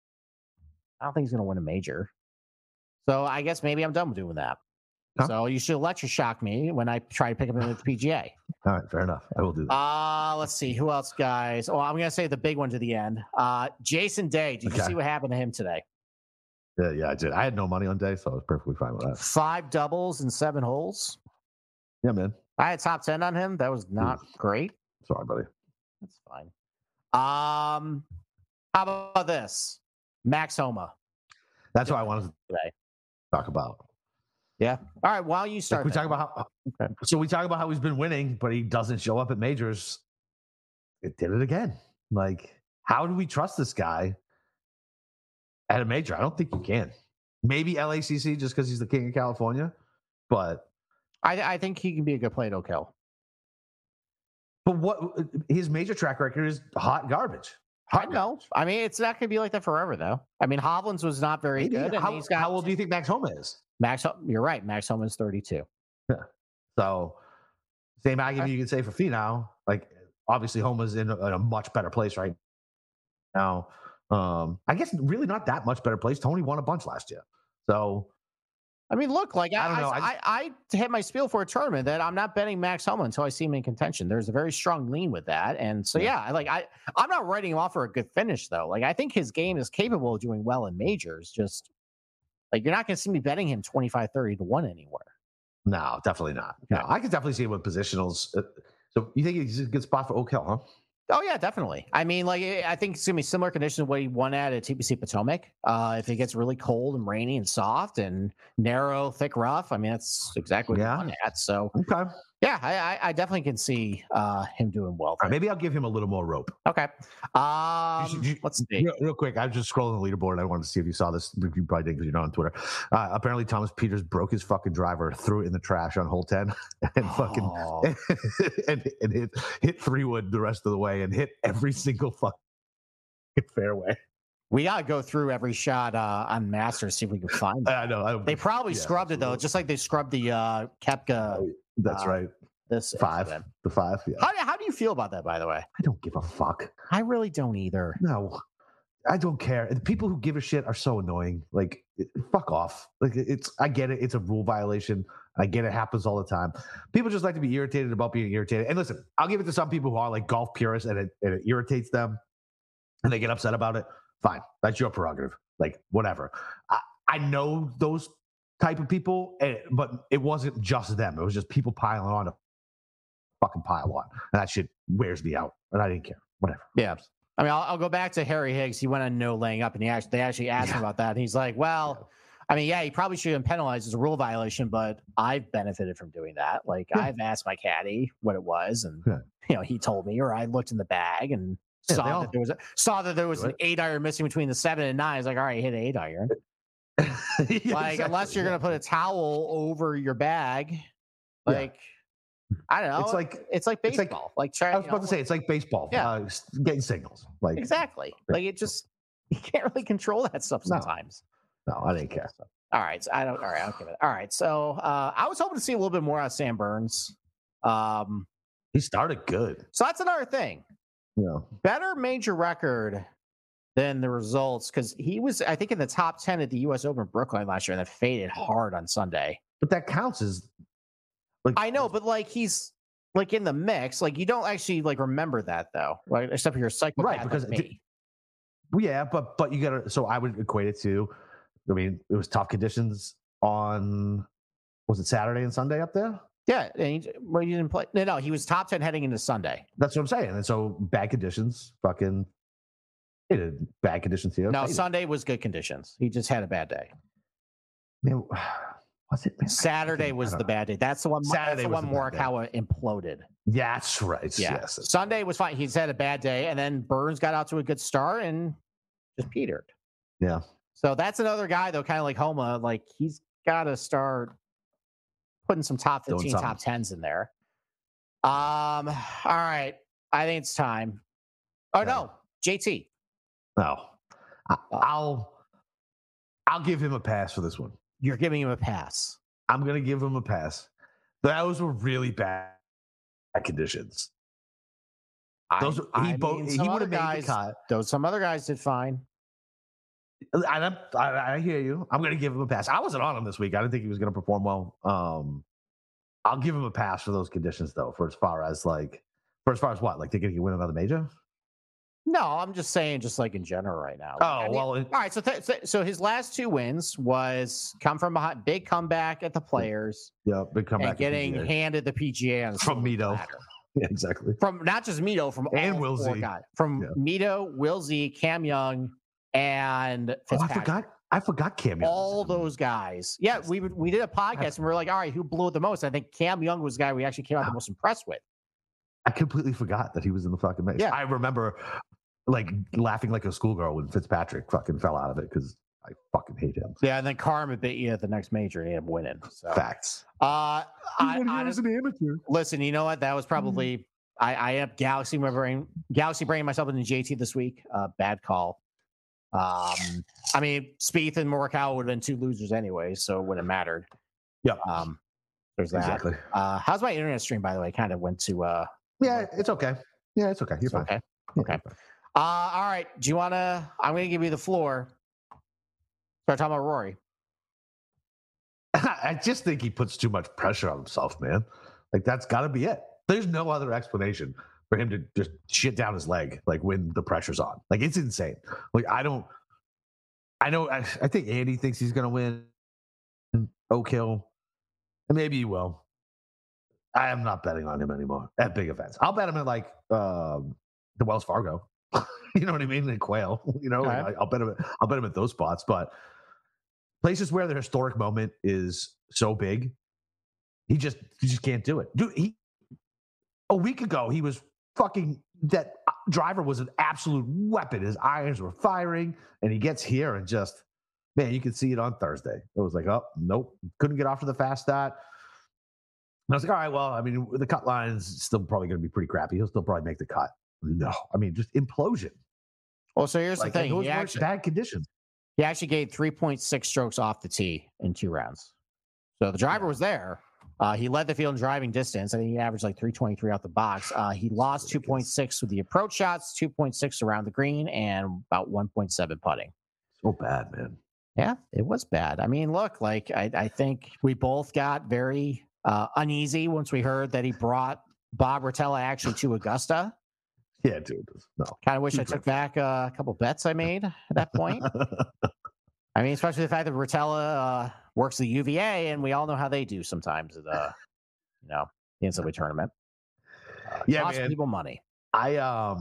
Speaker 2: I don't think he's going to win a major. So I guess maybe I'm done with doing that. Huh? So you should electroshock me when I try to pick him in the PGA.
Speaker 1: All right, fair enough. I will do that.
Speaker 2: Let's see. Who else, guys? Oh, I'm going to say the big one to the end. Jason Day. Did you see what happened to him today?
Speaker 1: Yeah, I did. I had no money on Day, so I was perfectly fine with that.
Speaker 2: 5 doubles and 7 holes.
Speaker 1: Yeah, man.
Speaker 2: I had top 10 on him. That was not great.
Speaker 1: Sorry, buddy.
Speaker 2: That's fine. How about this? Max Homa.
Speaker 1: That's what I wanted to talk about.
Speaker 2: Yeah. All right. Why don't you start?
Speaker 1: We talk about how he's been winning, but he doesn't show up at majors. It did it again. Like, how do we trust this guy at a major? I don't think you can. Maybe LACC just because he's the king of California, but
Speaker 2: I think he can be a good play at Oak Hill.
Speaker 1: But what his major track record is hot garbage.
Speaker 2: I know. I mean, it's not going to be like that forever, though. I mean, Hovland's was not very good.
Speaker 1: How old do you think Max Homa is?
Speaker 2: You're right. Max Homa is 32.
Speaker 1: Yeah. So, same argument you can say for Finau. Like, obviously, Homa's in a much better place right now. I guess really not that much better place. Tony won a bunch last year. So,
Speaker 2: I mean, look, like
Speaker 1: I don't know.
Speaker 2: I hit my spiel for a tournament that I'm not betting Max Homa until I see him in contention. There's a very strong lean with that. And so, I'm not writing him off for a good finish, though. Like, I think his game is capable of doing well in majors. Just like, you're not going to see me betting him 25-30 to 1 anywhere.
Speaker 1: No, definitely not. No, I could definitely see him with positionals. So you think he's a good spot for Oak Hill, huh?
Speaker 2: Oh, yeah, definitely. I mean, like, I think it's going to be similar conditions to what he won at TPC Potomac. If it gets really cold and rainy and soft and narrow, thick rough, I mean, that's exactly what he won at. So,
Speaker 1: okay.
Speaker 2: Yeah, I definitely can see him doing well.
Speaker 1: Right, maybe I'll give him a little more rope.
Speaker 2: Okay. Let's see.
Speaker 1: Real quick, I was just scrolling the leaderboard. I wanted to see if you saw this. You probably did because you're not on Twitter. Apparently, Thomas Pieters broke his fucking driver, threw it in the trash on hole 10, and and hit 3-wood the rest of the way and hit every single fucking fairway.
Speaker 2: We gotta go through every shot on Masters, see if we can find it.
Speaker 1: I know.
Speaker 2: They probably scrubbed it though, just like they scrubbed the Koepka.
Speaker 1: That's right.
Speaker 2: This
Speaker 1: 5, the 5. Yeah.
Speaker 2: How do you feel about that? By the way,
Speaker 1: I don't give a fuck.
Speaker 2: I really don't either.
Speaker 1: No, I don't care. The people who give a shit are so annoying. Like, fuck off. Like, I get it. It's a rule violation. I get it. Happens all the time. People just like to be irritated about being irritated. And listen, I'll give it to some people who are like golf purists and it irritates them and they get upset about it. Fine. That's your prerogative. Like, whatever. I know those type of people, but it wasn't just them. It was just people piling on to fucking pile on. And that shit wears me out. And I didn't care. Whatever.
Speaker 2: Yeah. I mean, I'll go back to Harry Higgs. He went on no laying up, and they actually asked him about that. And he's like, well, I mean, yeah, he probably should have been penalized as a rule violation, but I've benefited from doing that. Like, I've asked my caddy what it was, and he told me, or I looked in the bag and saw that there was an 8-iron missing between the 7 and 9. I was like, all right, hit an 8-iron. Exactly. Unless you're gonna put a towel over your bag, like. I don't know. It's like baseball. I was
Speaker 1: about to say it's like baseball. Yeah, getting signals. Like,
Speaker 2: exactly. Like, it just, you can't really control that stuff sometimes.
Speaker 1: No, I didn't care.
Speaker 2: All right. So All right. I'll give it. All right. So I was hoping to see a little bit more out of Sam Burns.
Speaker 1: He started good.
Speaker 2: So that's another thing.
Speaker 1: Yeah.
Speaker 2: Better major record than the results because he was, I think, in the top 10 at the U.S. Open Brooklyn last year and then faded hard on Sunday.
Speaker 1: But that counts as. Like,
Speaker 2: I know, but like he's like in the mix. Like you don't actually like remember that though, right? Except for your psychopath,
Speaker 1: right? Because
Speaker 2: like me.
Speaker 1: Yeah, but you gotta. So I would equate it to. I mean, it was tough conditions on. Was it Saturday and Sunday up there?
Speaker 2: Yeah, and he didn't play. No, he was top 10 heading into Sunday.
Speaker 1: That's what I'm saying. And so bad conditions, fucking. It had bad conditions here.
Speaker 2: No, Sunday was good conditions. He just had a bad day.
Speaker 1: Man, was it? Man,
Speaker 2: Saturday was the bad day. That's the one. Saturday was the one Morikawa imploded.
Speaker 1: Yeah, that's right.
Speaker 2: Yeah.
Speaker 1: Yes.
Speaker 2: Sunday was fine. He's had a bad day, and then Burns got out to a good start and just petered.
Speaker 1: Yeah.
Speaker 2: So that's another guy though, kind of like Homa. Like he's got to start putting some top 15, top 10s in there. All right. I think it's time. Oh no, JT.
Speaker 1: No, I'll give him a pass for this one.
Speaker 2: You're giving him a pass.
Speaker 1: I'm gonna give him a pass. Those were really bad conditions. He would have made the cut.
Speaker 2: Some other guys did fine.
Speaker 1: I hear you. I'm gonna give him a pass. I wasn't on him this week. I didn't think he was gonna perform well. I'll give him a pass for those conditions though. For as far as what? Like thinking he can win another major?
Speaker 2: No, I'm just saying, just like in general right now.
Speaker 1: All
Speaker 2: right. So his last two wins was come from behind, big comeback at the Players.
Speaker 1: Yeah, big comeback.
Speaker 2: And getting handed the PGA
Speaker 1: from Mito. Yeah, exactly.
Speaker 2: From not just Mito, from
Speaker 1: and
Speaker 2: all
Speaker 1: Will
Speaker 2: four
Speaker 1: Z.
Speaker 2: guys. From Mito, Will Z, Cam Young, and Fitzpatrick.
Speaker 1: I forgot Cam Young.
Speaker 2: All those guys. Yeah, we did a podcast and we were like, all right, who blew it the most? I think Cam Young was the guy we actually came out the most impressed with.
Speaker 1: I completely forgot that he was in the fucking mix.
Speaker 2: Yeah.
Speaker 1: I remember like laughing like a schoolgirl when Fitzpatrick fucking fell out of it because I fucking hate him.
Speaker 2: Yeah, and then Karma bit you at the next major and he ended up winning. So.
Speaker 1: Facts.
Speaker 2: I was
Speaker 1: an amateur.
Speaker 2: Listen, you know what? That was probably I ended up galaxy brain myself into JT this week. Bad call. I mean, Spieth and Morikawa would have been two losers anyway, so it wouldn't have mattered.
Speaker 1: Yeah.
Speaker 2: There's that.
Speaker 1: Exactly.
Speaker 2: How's my internet stream, by the way? Kind of went to
Speaker 1: yeah, it's okay. Yeah, it's okay. You're fine.
Speaker 2: Okay.
Speaker 1: Yeah,
Speaker 2: okay. All right. Do you wanna I'm gonna give you the floor. Start talking about Rory.
Speaker 1: I just think he puts too much pressure on himself, man. Like that's gotta be it. There's no other explanation for him to just shit down his leg, like when the pressure's on. Like it's insane. Like I think Andy thinks he's gonna win Oak Hill. And maybe he will. I am not betting on him anymore at big events. I'll bet him at like the Wells Fargo. You know what I mean? And Quail. You know, okay. I'll bet him at those spots. But places where the historic moment is so big, he just can't do it. Dude, a week ago he was fucking that driver was an absolute weapon. His irons were firing, and he gets here and just man, you could see it on Thursday. It was like, oh nope, couldn't get off to the fast start. And I was like, all right, well, I mean, the cut line's still probably going to be pretty crappy. He'll still probably make the cut. No, I mean, just implosion.
Speaker 2: Well, so here's the thing.
Speaker 1: Those weren't bad conditions.
Speaker 2: He actually gained 3.6 strokes off the tee in 2 rounds. So the driver was there. He led the field in driving distance. I think he averaged like 323 out the box. He lost 2.6 with the approach shots, 2.6 around the green, and about 1.7 putting.
Speaker 1: So bad, man.
Speaker 2: Yeah, it was bad. I mean, look, like I think we both got very uneasy once we heard that he brought Bob Rotella actually to Augusta.
Speaker 1: Yeah, dude. No.
Speaker 2: Kind of wish I took back a couple bets I made at that point. I mean, especially the fact that Rotella works the UVA, and we all know how they do sometimes at the NCAA tournament.
Speaker 1: Yeah,
Speaker 2: cost
Speaker 1: man.
Speaker 2: people money.
Speaker 1: I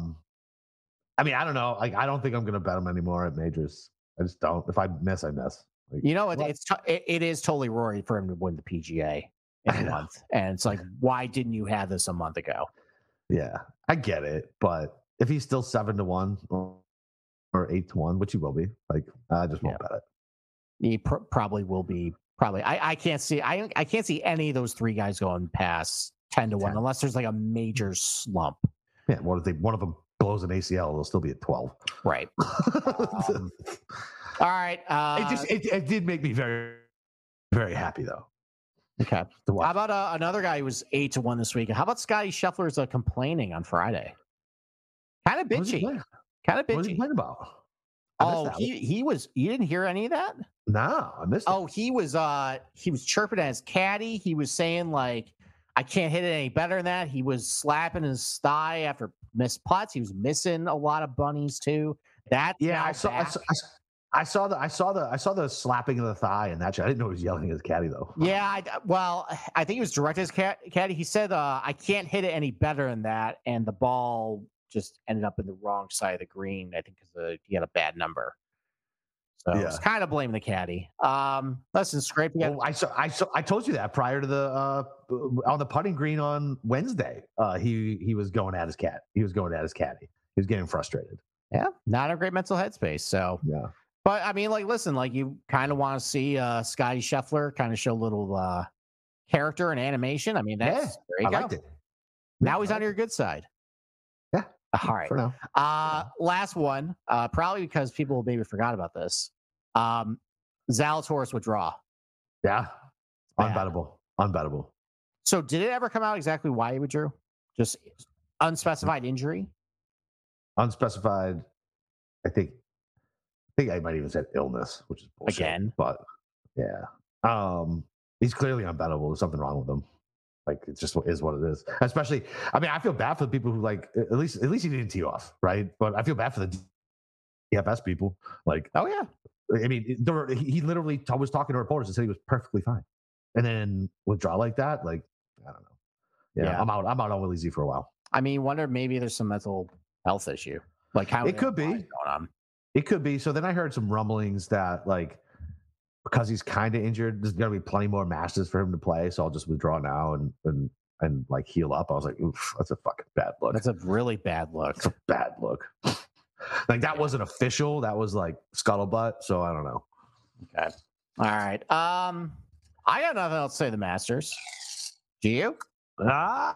Speaker 1: mean, I don't know. Like, I don't think I'm going to bet him anymore at majors. I just don't. If I miss, I miss. Like,
Speaker 2: it is totally Rory for him to win the PGA in a month, and it's like, why didn't you have this a month ago?
Speaker 1: Yeah, I get it, but if he's still 7-1 or 8-1, which he will be, like I just won't bet it.
Speaker 2: He probably will be. Probably, I can't see. I can't see any of those 3 guys going past 10-1 unless there's like a major slump.
Speaker 1: Yeah, what if one of them blows an ACL? They'll still be at 12.
Speaker 2: Right. All right.
Speaker 1: It did make me very, very happy though.
Speaker 2: Okay.
Speaker 1: To watch.
Speaker 2: How about another guy who was 8-1 this week? How about Scotty Scheffler's complaining on Friday? Kind of bitchy. Kind of bitchy.
Speaker 1: What was he complaining about?
Speaker 2: Oh, he was. You didn't hear any of that?
Speaker 1: No, I missed it.
Speaker 2: Oh, he was chirping at his caddy. He was saying like, I can't hit it any better than that. He was slapping his thigh after missed putts. He was missing a lot of bunnies too.
Speaker 1: I saw the slapping of the thigh in that shot. I didn't know he was yelling at his caddy though.
Speaker 2: Yeah, I think he was directed at his caddy. He said, I can't hit it any better than that, and the ball just ended up in the wrong side of the green. I think because he had a bad number. So it's kind of blaming the caddy. Listen, scrape.
Speaker 1: Well, I told you that prior to the on the putting green on Wednesday. He was going at his cat. He was going at his caddy. He was getting frustrated.
Speaker 2: Yeah, not a great mental headspace. So
Speaker 1: yeah.
Speaker 2: But I mean, like, listen, like you kind of want to see Scotty Scheffler kind of show a little character and animation. I mean, that's there you go. Liked it. Now he's on your good side.
Speaker 1: Yeah.
Speaker 2: All right.
Speaker 1: For now.
Speaker 2: Last one, probably because people maybe forgot about this. Zalatoris withdraw.
Speaker 1: Yeah. Unbettable.
Speaker 2: So did it ever come out exactly why he withdrew? Just unspecified injury?
Speaker 1: Unspecified. I think I might even said illness, which is bullshit.
Speaker 2: Again.
Speaker 1: But yeah. He's clearly unbettable. There's something wrong with him. Like it just is what it is. Especially, I mean, I feel bad for the people who like at least he didn't tee off, right? But I feel bad for the DFS people. Like,
Speaker 2: oh yeah.
Speaker 1: I mean, he literally was talking to reporters and said he was perfectly fine, and then withdraw like that. Like, I don't know. Yeah. I'm out on Willie Z for a while.
Speaker 2: I mean, wonder maybe there's some mental health issue. Like how
Speaker 1: it could be
Speaker 2: going on.
Speaker 1: It could be. So then I heard some rumblings that like because he's kind of injured, there's gonna be plenty more Masters for him to play. So I'll just withdraw now and like heal up. I was like, oof, that's a fucking bad look.
Speaker 2: That's a really bad look.
Speaker 1: It's a bad look. Like that wasn't official. That was like scuttlebutt. So I don't know.
Speaker 2: Okay. All right. I got nothing else to say the Masters. Do you?
Speaker 1: No,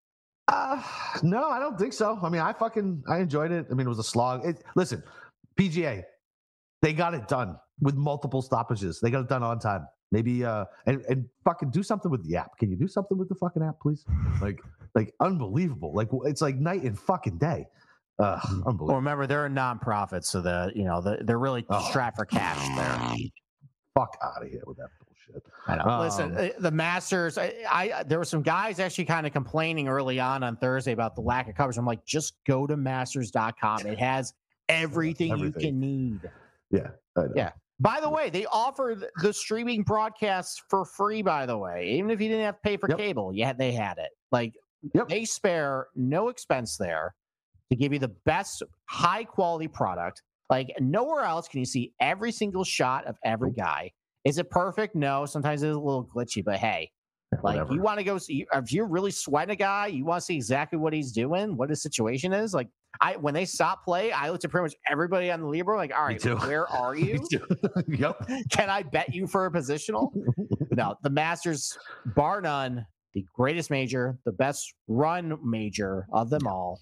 Speaker 1: I don't think so. I mean, I enjoyed it. I mean, it was a slog. Listen, PGA, they got it done with multiple stoppages. They got it done on time. Maybe and fucking do something with the app. Can you do something with the fucking app, please? Like unbelievable. Like it's like night and fucking day. Unbelievable.
Speaker 2: Well, remember they're a nonprofit, so they're really strapped for cash there.
Speaker 1: Fuck out of here with that bullshit.
Speaker 2: I know. Listen, the Masters. There were some guys actually kind of complaining early on Thursday about the lack of coverage. I'm like, just go to Masters.com. It has everything you can need.
Speaker 1: Yeah. I know.
Speaker 2: Yeah. By the way, they offered the streaming broadcasts for free. By the way, even if you didn't have to pay for cable, they had it. Like they spare no expense there to give you the best high quality product. Like nowhere else can you see every single shot of every guy. Is it perfect? No. Sometimes it's a little glitchy, but hey, like you want to go see, if you're really sweating a guy, you want to see exactly what he's doing, what his situation is. Like when they stop play, I looked at pretty much everybody on the leaderboard. Like, all right, where are you?
Speaker 1: Yep.
Speaker 2: Can I bet you for a positional? No, the Masters, bar none, the greatest major, the best run major of them all.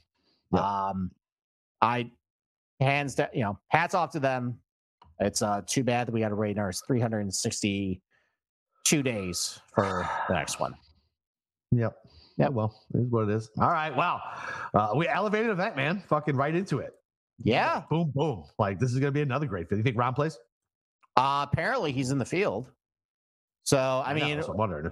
Speaker 2: Yep. Hats off to them. It's too bad that we got to wait ours 362 days for the next one.
Speaker 1: Yep. Yeah, well, it is what it is. All right. Wow. We elevated event, man. Fucking right into it.
Speaker 2: Yeah.
Speaker 1: Boom, boom. Like, this is going to be another great fit. You think Ron plays?
Speaker 2: Apparently, he's in the field. So, I mean,
Speaker 1: I'm wondering if.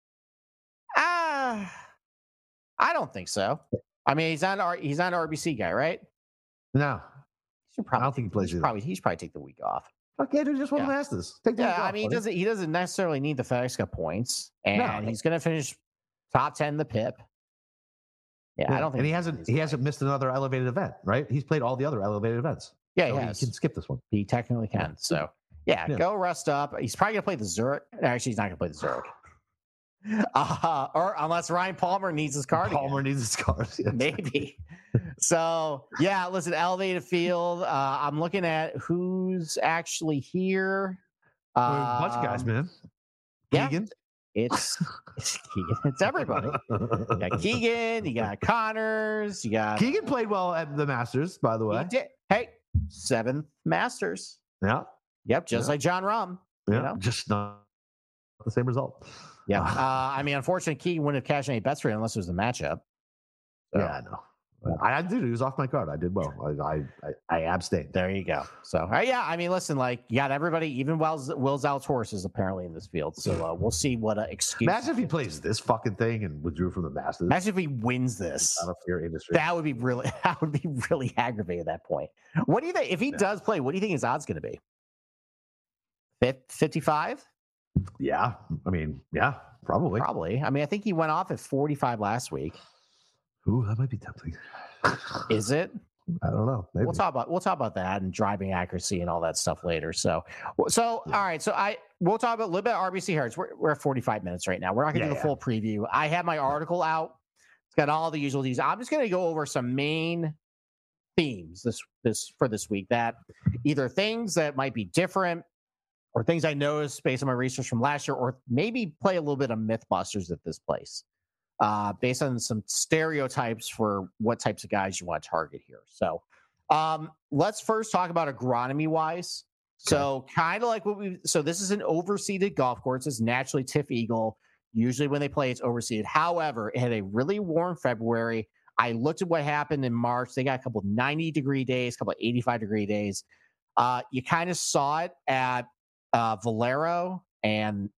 Speaker 2: I don't think so. I mean, he's not an RBC guy, right?
Speaker 1: No. I don't think he plays either.
Speaker 2: He's probably take the week off.
Speaker 1: Okay, dude, just want to Masters. Take the week off,
Speaker 2: I mean, he doesn't necessarily need the FedEx Cup points, and he's going to finish top 10 in the PIP. Yeah, I don't think.
Speaker 1: And he hasn't missed another elevated event, right? He's played all the other elevated events.
Speaker 2: Yeah,
Speaker 1: so he can skip this one.
Speaker 2: He technically can. So go rest up. He's probably going to play the Zurich. Actually, he's not going to play the Zurich. Or unless Ryan Palmer needs his card.
Speaker 1: Palmer needs his card. Yes.
Speaker 2: Maybe. So listen, elevated field. I'm looking at who's actually here.
Speaker 1: A bunch of guys, man. Keegan.
Speaker 2: It's Keegan. It's everybody. You got Keegan. You got Connors. You got
Speaker 1: Keegan played well at the Masters, by the way.
Speaker 2: He did. Hey, 7th Masters.
Speaker 1: Yeah.
Speaker 2: Yep, just like John Rahm.
Speaker 1: Yeah, just not the same result.
Speaker 2: Yeah. I mean, unfortunately, Keegan wouldn't have cashed any bets for it unless it was the matchup.
Speaker 1: So. Yeah, I know. I did. He was off my card. I did well. I abstained.
Speaker 2: There you go. So, yeah, I mean, listen, like, you got everybody, even Will Zalatoris is apparently in this field. So we'll see what excuse.
Speaker 1: Imagine if he plays this fucking thing and withdrew from the Masters.
Speaker 2: Imagine if he wins this.
Speaker 1: Out of fear industry.
Speaker 2: That would be really aggravating at that point. What do you think? If he does play, what do you think his odds going to be? 55?
Speaker 1: Yeah. I mean, yeah, probably.
Speaker 2: Probably. I mean, I think he went off at 45 last week.
Speaker 1: Ooh, that might be tempting.
Speaker 2: Is it?
Speaker 1: I don't know. Maybe.
Speaker 2: We'll talk about that and driving accuracy and all that stuff later. So all right. So we'll talk about a little bit of RBC Hertz. We're at 45 minutes right now. We're not going to do the full preview. I have my article out. It's got all the usual details. I'm just going to go over some main themes this week, that either things that might be different or things I noticed based on my research from last year, or maybe play a little bit of Mythbusters at this place. Based on some stereotypes for what types of guys you want to target here. So let's first talk about agronomy wise. Okay. So kind of like so this is an overseeded golf course. It's naturally Tiff Eagle. Usually when they play, it's overseeded. However, it had a really warm February. I looked at what happened in March. They got a couple 90-degree days, a couple 85-degree days. You kind of saw it at Valero and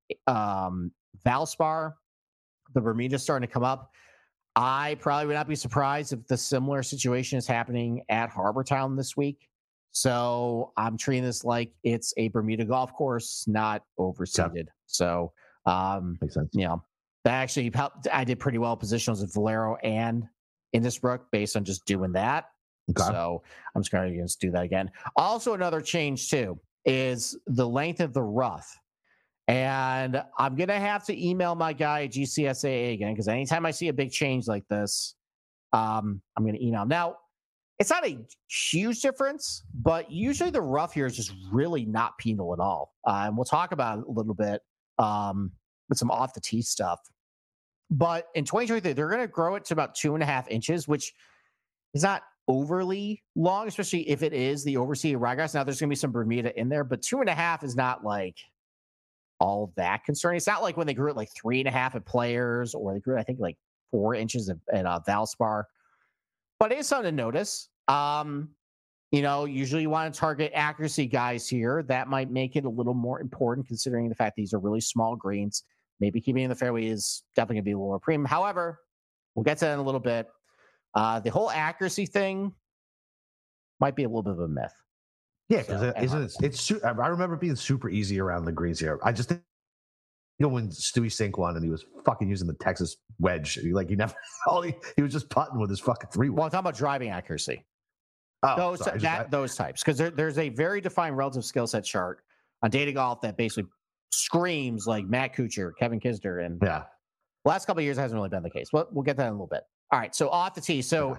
Speaker 2: Valspar. The Bermuda's starting to come up. I probably would not be surprised if the similar situation is happening at Harbor Town this week. So I'm treating this like it's a Bermuda golf course, not overseeded. Yeah. So
Speaker 1: makes sense.
Speaker 2: You know, that actually helped. I did pretty well positionals at Valero and Innisbrook based on just doing that. Okay. So I'm just going to do that again. Also, another change too is the length of the rough. And I'm going to have to email my guy at GCSAA again, because anytime I see a big change like this, I'm going to email. Now, it's not a huge difference, but usually the rough here is just really not penal at all. And we'll talk about it a little bit with some off the tee stuff. But in 2023, they're going to grow it to about 2.5 inches, which is not overly long, especially if it is the overseeded ryegrass. Now, there's going to be some Bermuda in there, but 2.5 is not like all that concerning. It's not like when they grew it like 3.5 at Players, or they grew it, I think, like 4 inches at Valspar. But it is something to notice. You know, usually you want to target accuracy guys here. That might make it a little more important, considering the fact these are really small greens. Maybe keeping in the fairway is definitely going to be a little more premium. However, we'll get to that in a little bit. The whole accuracy thing might be a little bit of a myth.
Speaker 1: Yeah, because I remember it being super easy around the greens here. I just think, you know, when Stewie Sink won and he was fucking using the Texas wedge, he was just putting with his fucking 3-wood.
Speaker 2: Well, I'm talking about driving accuracy.
Speaker 1: Oh,
Speaker 2: those types, because there's a very defined relative skill set chart on Data Golf that basically screams like Matt Kuchar, Kevin Kisner, and last couple of years hasn't really been the case. But we'll get to that in a little bit. All right, so off the tee. So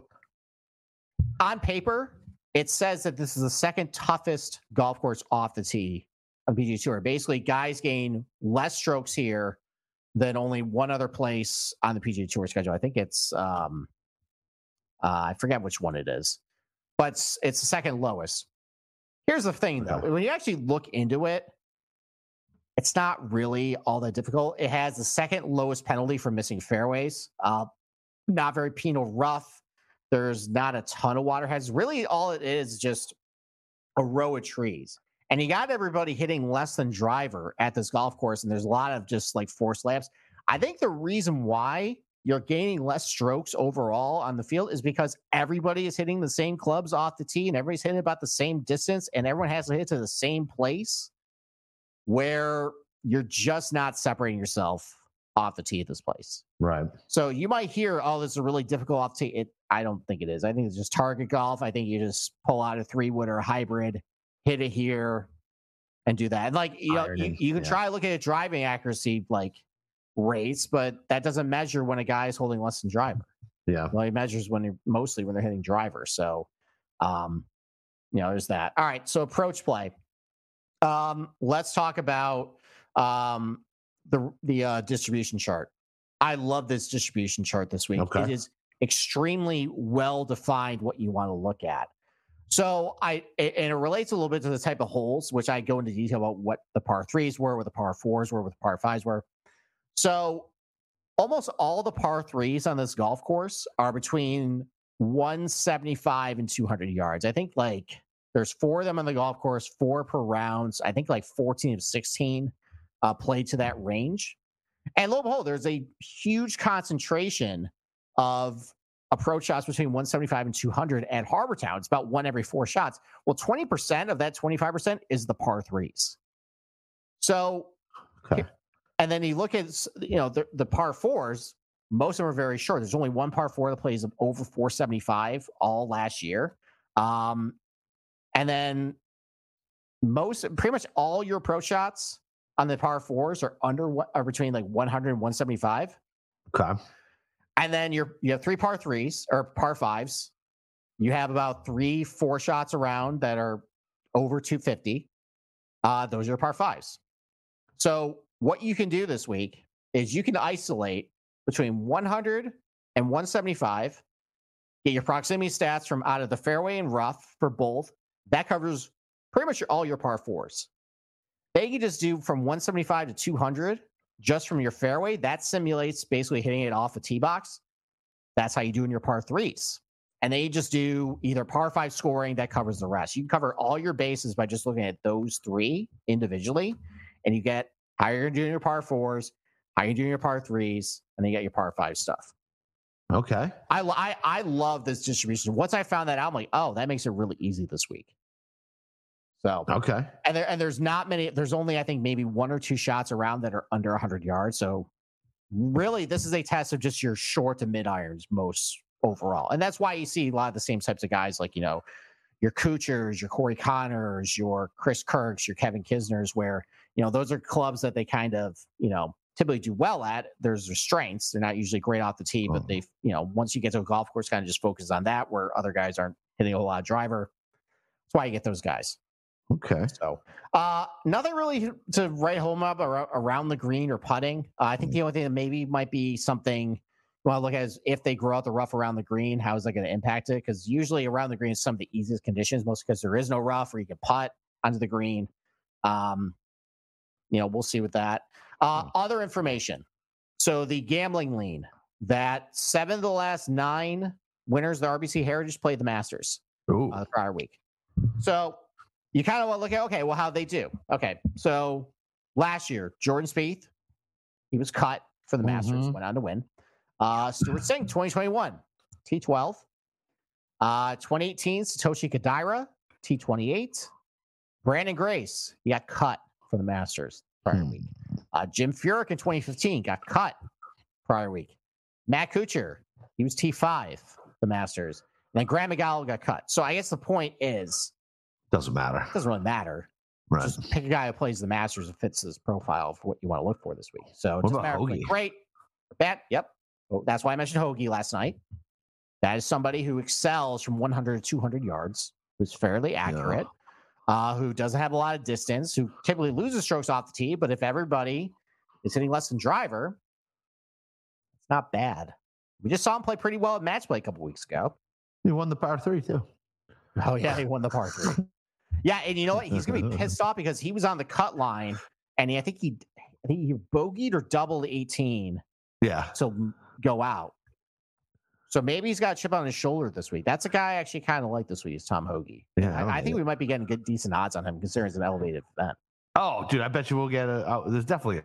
Speaker 2: on paper, it says that this is the second toughest golf course off the tee on PGA Tour. Basically, guys gain less strokes here than only one other place on the PGA Tour schedule. I think it's I forget which one it is, but it's the second lowest. Here's the thing, though. When you actually look into it, it's not really all that difficult. It has the second lowest penalty for missing fairways. Not very penal rough. There's not a ton of water heads. Really, all it is just a row of trees. And you got everybody hitting less than driver at this golf course, and there's a lot of just like forced layups. I think the reason why you're gaining less strokes overall on the field is because everybody is hitting the same clubs off the tee, and everybody's hitting about the same distance, and everyone has to hit to the same place where you're just not separating yourself off the tee at this place.
Speaker 1: Right.
Speaker 2: So you might hear, oh, this is really difficult off the tee. I don't think it is. I think it's just target golf. I think you just pull out a 3-wood or a hybrid, hit it here, and do that. And like, you know, you can try looking at driving accuracy like rates, but that doesn't measure when a guy is holding less than driver.
Speaker 1: Yeah.
Speaker 2: Well, it measures mostly when they're hitting driver. So, you know, there's that. All right. So approach play. Let's talk about the distribution chart. I love this distribution chart this week. Okay. It is extremely well defined what you want to look at. So and it relates a little bit to the type of holes, which I go into detail about what the par threes were, what the par fours were, what the par fives were. So almost all the par threes on this golf course are between 175 and 200 yards. I think like there's 4 of them on the golf course, 4 per rounds. I think like 14 of 16 played to that range. And lo and behold, there's a huge concentration of approach shots between 175 and 200 at Harbour Town. It's about 1 every 4 shots. Well, 20% of that 25% is the par threes. So,
Speaker 1: Okay.
Speaker 2: and then you look at, the par fours, most of them are very short. There's only 1 par 4 that plays over 475 all last year. And then pretty much all your approach shots on the par fours are between like 100 and 175.
Speaker 1: Okay.
Speaker 2: And then you have 3 par threes or par fives. You have about 3-4 shots around that are over 250. Those are par fives. So what you can do this week is you can isolate between 100 and 175, get your proximity stats from out of the fairway and rough for both. That covers pretty much all your par fours. They can just do from 175 to 200 just from your fairway. That simulates basically hitting it off a tee box. That's how you do in your par threes. And they just do either par 5 scoring that covers the rest. You can cover all your bases by just looking at those 3 individually, and you get how you're doing your par 4s, how you're doing your par 3s, and then you get your par 5 stuff.
Speaker 1: Okay.
Speaker 2: I love this distribution. Once I found that out, I'm like, oh, that makes it really easy this week. So
Speaker 1: okay.
Speaker 2: And there's not many. There's only, I think, maybe 1 or 2 shots around that are under 100 yards. So really, this is a test of just your short to mid irons most overall, and that's why you see a lot of the same types of guys, like your Kuchers, your Corey Connors, your Chris Kirks, your Kevin Kisners, where those are clubs that they kind of typically do well at. There's their strengths. They're not usually great off the tee, but they once you get to a golf course, kind of just focus on that, where other guys aren't hitting a whole lot of driver. That's why you get those guys.
Speaker 1: Okay.
Speaker 2: So nothing really to write home up around the green or putting. I think the only thing that maybe might be something you want to look at is if they grow out the rough around the green, how is that going to impact it? Because usually around the green is some of the easiest conditions, mostly because there is no rough or you can putt onto the green. We'll see with that. Other information. So the gambling lean, that 7 of the last 9 winners of the RBC Heritage played the Masters the prior week. So you kind of want to look at, okay, well, how'd they do? Okay, so last year, Jordan Spieth, he was cut for the Masters, went on to win. Stuart Singh, 2021, T12. 2018, Satoshi Kodaira, T28. Brandon Grace, he got cut for the Masters prior week. Jim Furyk in 2015 got cut prior week. Matt Kuchar, he was T5, the Masters. And then Graham McDowell got cut. So I guess the point is,
Speaker 1: doesn't matter.
Speaker 2: It doesn't really matter.
Speaker 1: Right.
Speaker 2: Just pick a guy who plays the Masters and fits his profile for what you want to look for this week. So it doesn't matter. Like, great. Bad. Yep. Well, that's why I mentioned Hoagie last night. That is somebody who excels from 100 to 200 yards, who's fairly accurate, who doesn't have a lot of distance, who typically loses strokes off the tee. But if everybody is hitting less than driver, it's not bad. We just saw him play pretty well at match play a couple weeks ago.
Speaker 1: He won the par 3 too.
Speaker 2: Oh yeah, he won the par 3. Yeah, and you know what? He's gonna be pissed off because he was on the cut line, and I think he bogeyed or doubled 18.
Speaker 1: Yeah.
Speaker 2: To go out. So maybe he's got a chip on his shoulder this week. That's a guy I actually kind of like this week. Is Tom Hoagie.
Speaker 1: Yeah,
Speaker 2: I think we might be getting decent odds on him considering it's an elevated event.
Speaker 1: Oh, dude, I bet you we'll get there's definitely a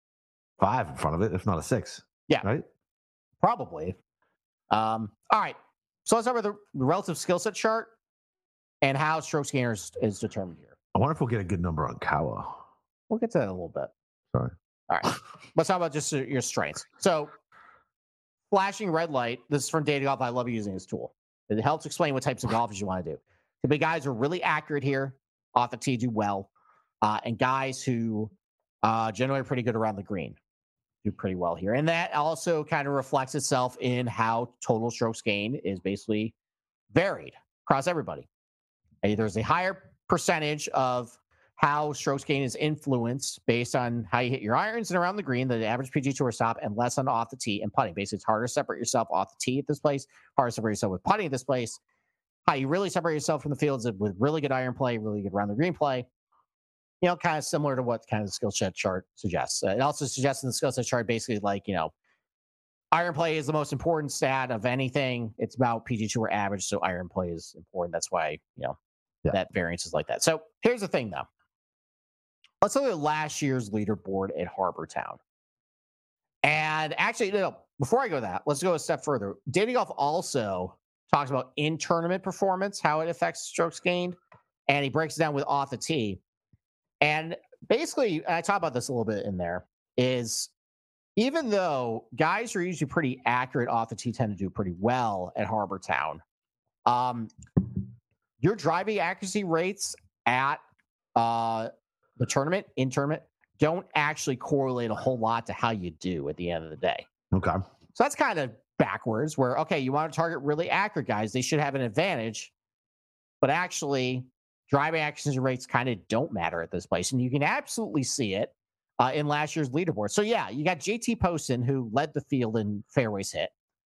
Speaker 1: 5 in front of it, if not a 6.
Speaker 2: Yeah,
Speaker 1: right.
Speaker 2: Probably. All right. So let's start with the relative skill set chart and how strokes gainer is determined here.
Speaker 1: I wonder if we'll get a good number on Kawa.
Speaker 2: We'll get to that in a little bit.
Speaker 1: Sorry.
Speaker 2: All right. Let's talk about just your strengths. So flashing red light, this is from Data Golf. I love using this tool. It helps explain what types of golfers you want to do. The big guys are really accurate here, off the tee do well, and guys who generally are pretty good around the green do pretty well here. And that also kind of reflects itself in how total strokes gain is basically varied across everybody. There's a higher percentage of how strokes gain is influenced based on how you hit your irons and around the green, the average PGA Tour stop, and less on off the tee and putting. Basically, it's harder to separate yourself off the tee at this place, harder to separate yourself with putting at this place. how you really separate yourself from the fields with really good iron play, really good around the green play. Kind of similar to what kind of the skill set chart suggests. It also suggests in the skill set chart basically like, iron play is the most important stat of anything. It's about PG2 or average, so iron play is important. That's why, that variance is like that. So here's the thing, though. Let's look at last year's leaderboard at Harbor Town. And actually, before I go to that, let's go a step further. Daily Golf also talks about in-tournament performance, how it affects strokes gained, and he breaks it down with off the tee. And basically, I talk about this a little bit in there, is even though guys are usually pretty accurate off the tee, tend to do pretty well at Harbor Town, your driving accuracy rates at the tournament, in tournament, don't actually correlate a whole lot to how you do at the end of the day.
Speaker 1: Okay.
Speaker 2: So that's kind of backwards where, okay, you want to target really accurate guys. They should have an advantage, but actually driving accuracy rates kind of don't matter at this place. And you can absolutely see it in last year's leaderboard. So yeah, you got JT Poston who led the field in fairways hit.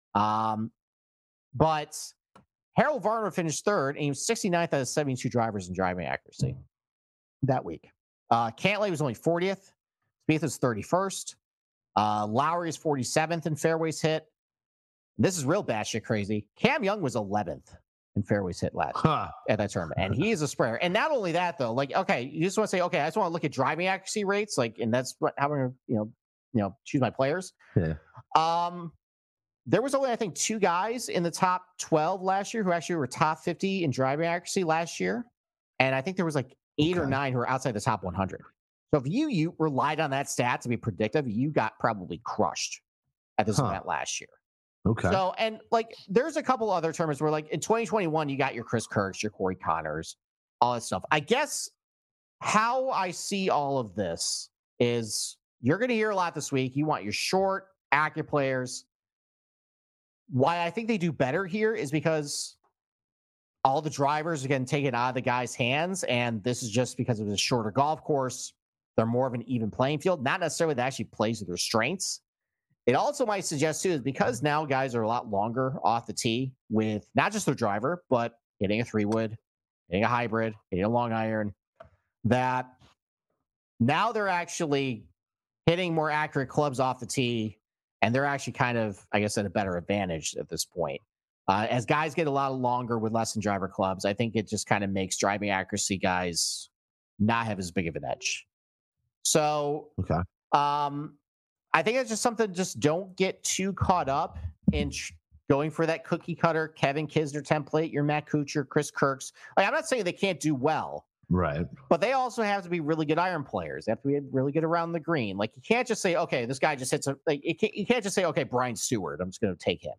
Speaker 2: But Harold Varner finished third and he was 69th out of 72 drivers in driving accuracy that week. Cantlay was only 40th. Spieth was 31st. Lowry is 47th in fairways hit. This is real batshit crazy. Cam Young was 11th in fairways hit last at that tournament, and he is a sprayer. And not only that, though, like, okay, you just want to say, okay, I just want to look at driving accuracy rates, like, and that's how I'm gonna, choose my players.
Speaker 1: Yeah.
Speaker 2: There was only, I think, 2 guys in the top 12 last year who actually were top 50 in driving accuracy last year, and I think there was like 8 or 9 who are outside the top 100. So if you relied on that stat to be predictive, you got probably crushed at this event last year.
Speaker 1: Okay.
Speaker 2: So, and like, there's a couple other tournaments where, like, in 2021, you got your Chris Kirks, your Corey Connors, all that stuff. I guess how I see all of this is you're going to hear a lot this week. You want your short, accurate players. Why I think they do better here is because all the drivers are getting taken out of the guy's hands, and this is just because of the shorter golf course. They're more of an even playing field, not necessarily that actually plays to their strengths. It also might suggest, too, is because now guys are a lot longer off the tee with not just their driver, but hitting a 3-wood, hitting a hybrid, hitting a long iron, that now they're actually hitting more accurate clubs off the tee, and they're actually kind of, I guess, at a better advantage at this point. As guys get a lot longer with less than driver clubs, I think it just kind of makes driving accuracy guys not have as big of an edge. So,
Speaker 1: okay.
Speaker 2: I think it's just something, just don't get too caught up in going for that cookie cutter Kevin Kisner template, your Matt Kuchar, Chris Kirks. Like, I'm not saying they can't do well.
Speaker 1: Right.
Speaker 2: But they also have to be really good iron players. They have to be really good around the green. Like, you can't just say, okay, this guy just hits you can't just say, okay, Brian Stewart, I'm just going to take him.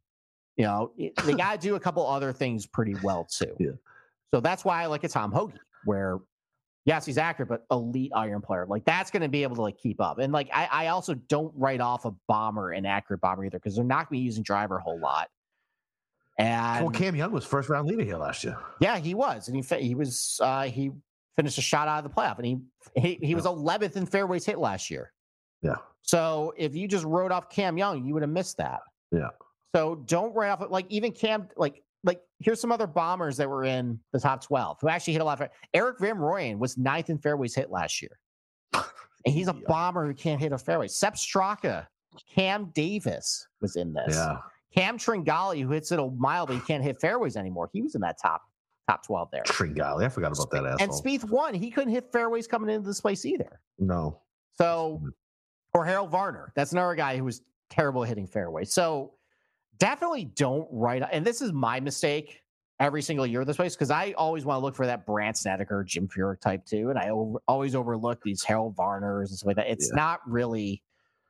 Speaker 2: They got to do a couple other things pretty well, too.
Speaker 1: Yeah.
Speaker 2: So that's why I like a Tom Hoagie, where, yes, he's accurate, but elite iron player. Like, that's going to be able to, like, keep up. And, like, I also don't write off a bomber, an accurate bomber either, because they're not going to be using driver a whole lot. And
Speaker 1: well, Cam Young was first round leader here last year.
Speaker 2: Yeah, he was. And he finished a shot out of the playoff, and he was 11th in fairways hit last year.
Speaker 1: Yeah.
Speaker 2: So if you just wrote off Cam Young, you would have missed that.
Speaker 1: Yeah.
Speaker 2: So don't write off, like, even Cam, like here's some other bombers that were in the top 12 who actually hit a lot of. Eric Van Rooyen was 9th in fairways hit last year. And he's a bomber who can't hit a fairway. Sepp Straka, Cam Davis was in this.
Speaker 1: Yeah.
Speaker 2: Cam Tringali, who hits it a mile, but he can't hit fairways anymore. He was in that top 12 there.
Speaker 1: Tringali, I forgot about that asshole.
Speaker 2: And Spieth won. He couldn't hit fairways coming into this place either.
Speaker 1: No.
Speaker 2: So, or Harold Varner. That's another guy who was terrible at hitting fairways. So definitely don't write. And this is my mistake every single year this place, because I always want to look for that Brandt Snedeker, Jim Furyk type too. And I always overlook these Harold Varners and stuff like that. It's not really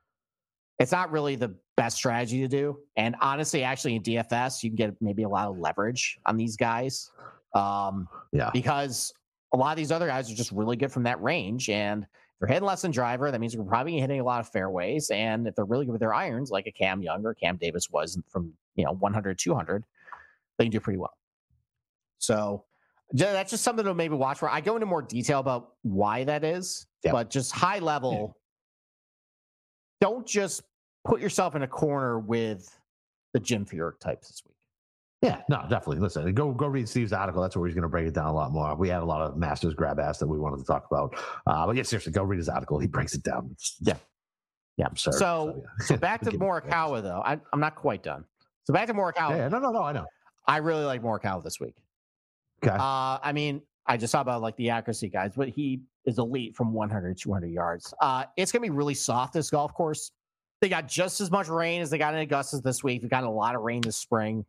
Speaker 2: the best strategy to do. And honestly, actually in DFS, you can get maybe a lot of leverage on these guys. Because a lot of these other guys are just really good from that range. And if they're hitting less than driver, that means they're probably hitting a lot of fairways. And if they're really good with their irons, like a Cam Young or Cam Davis was from 100, 200, they can do pretty well. So that's just something to maybe watch for. I go into more detail about why that is, but just high level, don't just put yourself in a corner with the Jim Furyk types this week.
Speaker 1: Yeah, no, definitely. Listen, go read Steve's article. That's where he's going to break it down a lot more. We had a lot of Masters grab ass that we wanted to talk about. But yeah, seriously, go read his article. He breaks it down.
Speaker 2: Yeah.
Speaker 1: Absurd.
Speaker 2: So back to Morikawa, though. I'm not quite done. So back to Morikawa.
Speaker 1: Yeah, no, I know.
Speaker 2: I really like Morikawa this week.
Speaker 1: Okay.
Speaker 2: I mean, I just saw about like the accuracy guys, but he is elite from 100 to 200 yards. It's going to be really soft, this golf course. They got just as much rain as they got in Augusta this week. They got a lot of rain this spring.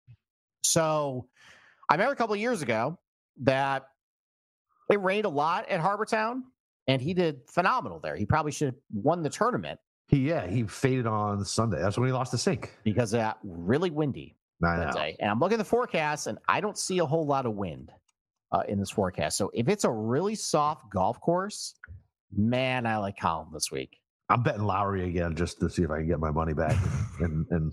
Speaker 2: So I remember a couple of years ago that it rained a lot at Harbor Town, and he did phenomenal there. He probably should have won the tournament.
Speaker 1: He faded on Sunday. That's when he lost the sink.
Speaker 2: Because it got really windy that day. And I'm looking at the forecast, and I don't see a whole lot of wind in this forecast. So if it's a really soft golf course, man, I like Colin this week.
Speaker 1: I'm betting Lowry again just to see if I can get my money back and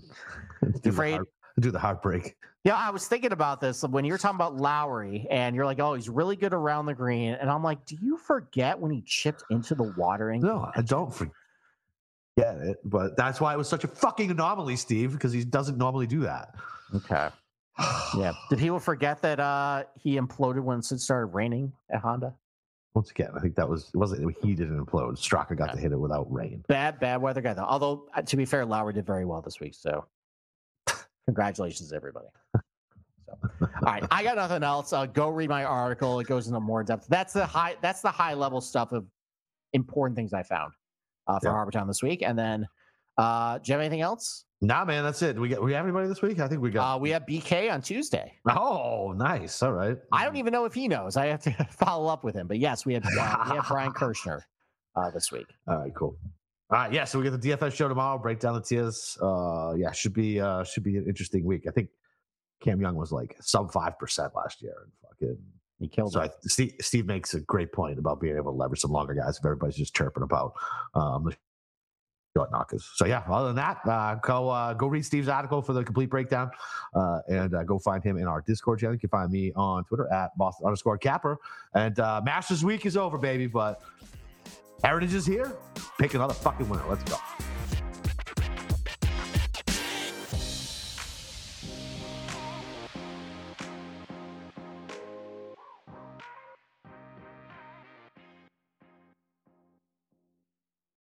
Speaker 1: do the heartbreak.
Speaker 2: Yeah, I was thinking about this when you were talking about Lowry, and you're like, oh, he's really good around the green. And I'm like, do you forget when he chipped into the watering?
Speaker 1: No, I don't forget it. But that's why it was such a fucking anomaly, Steve, because he doesn't normally do that.
Speaker 2: Okay. Yeah. Did people forget that he imploded when it started raining at Honda?
Speaker 1: Once again, I think he didn't implode. Straka got to hit it without rain.
Speaker 2: Bad weather guy, though. Although, to be fair, Lowry did very well this week. So congratulations, everybody. All right, I got nothing else. Go read my article. It goes into more depth. That's the high level stuff of important things I found for Harbor Town this week. And then, do you have anything else? Nah,
Speaker 1: man, that's it. We have anybody this week? I think we got.
Speaker 2: We have BK on Tuesday.
Speaker 1: Oh, nice. All right.
Speaker 2: I don't even know if he knows. I have to follow up with him. But yes, we have Brian Kirshner this week.
Speaker 1: All right, cool. All right, yeah. So we get the DFS show tomorrow. Break down the tiers. Should be an interesting week. I think Cam Young was like sub 5% last year, and fucking
Speaker 2: he killed it.
Speaker 1: Steve makes a great point about being able to leverage some longer guys if everybody's just chirping about the short knockers. So yeah, other than that, go read Steve's article for the complete breakdown, and go find him in our Discord channel. You can find me on Twitter at Boston_Capper. And Masters week is over, baby, but Heritage is here. Pick another fucking winner. Let's go.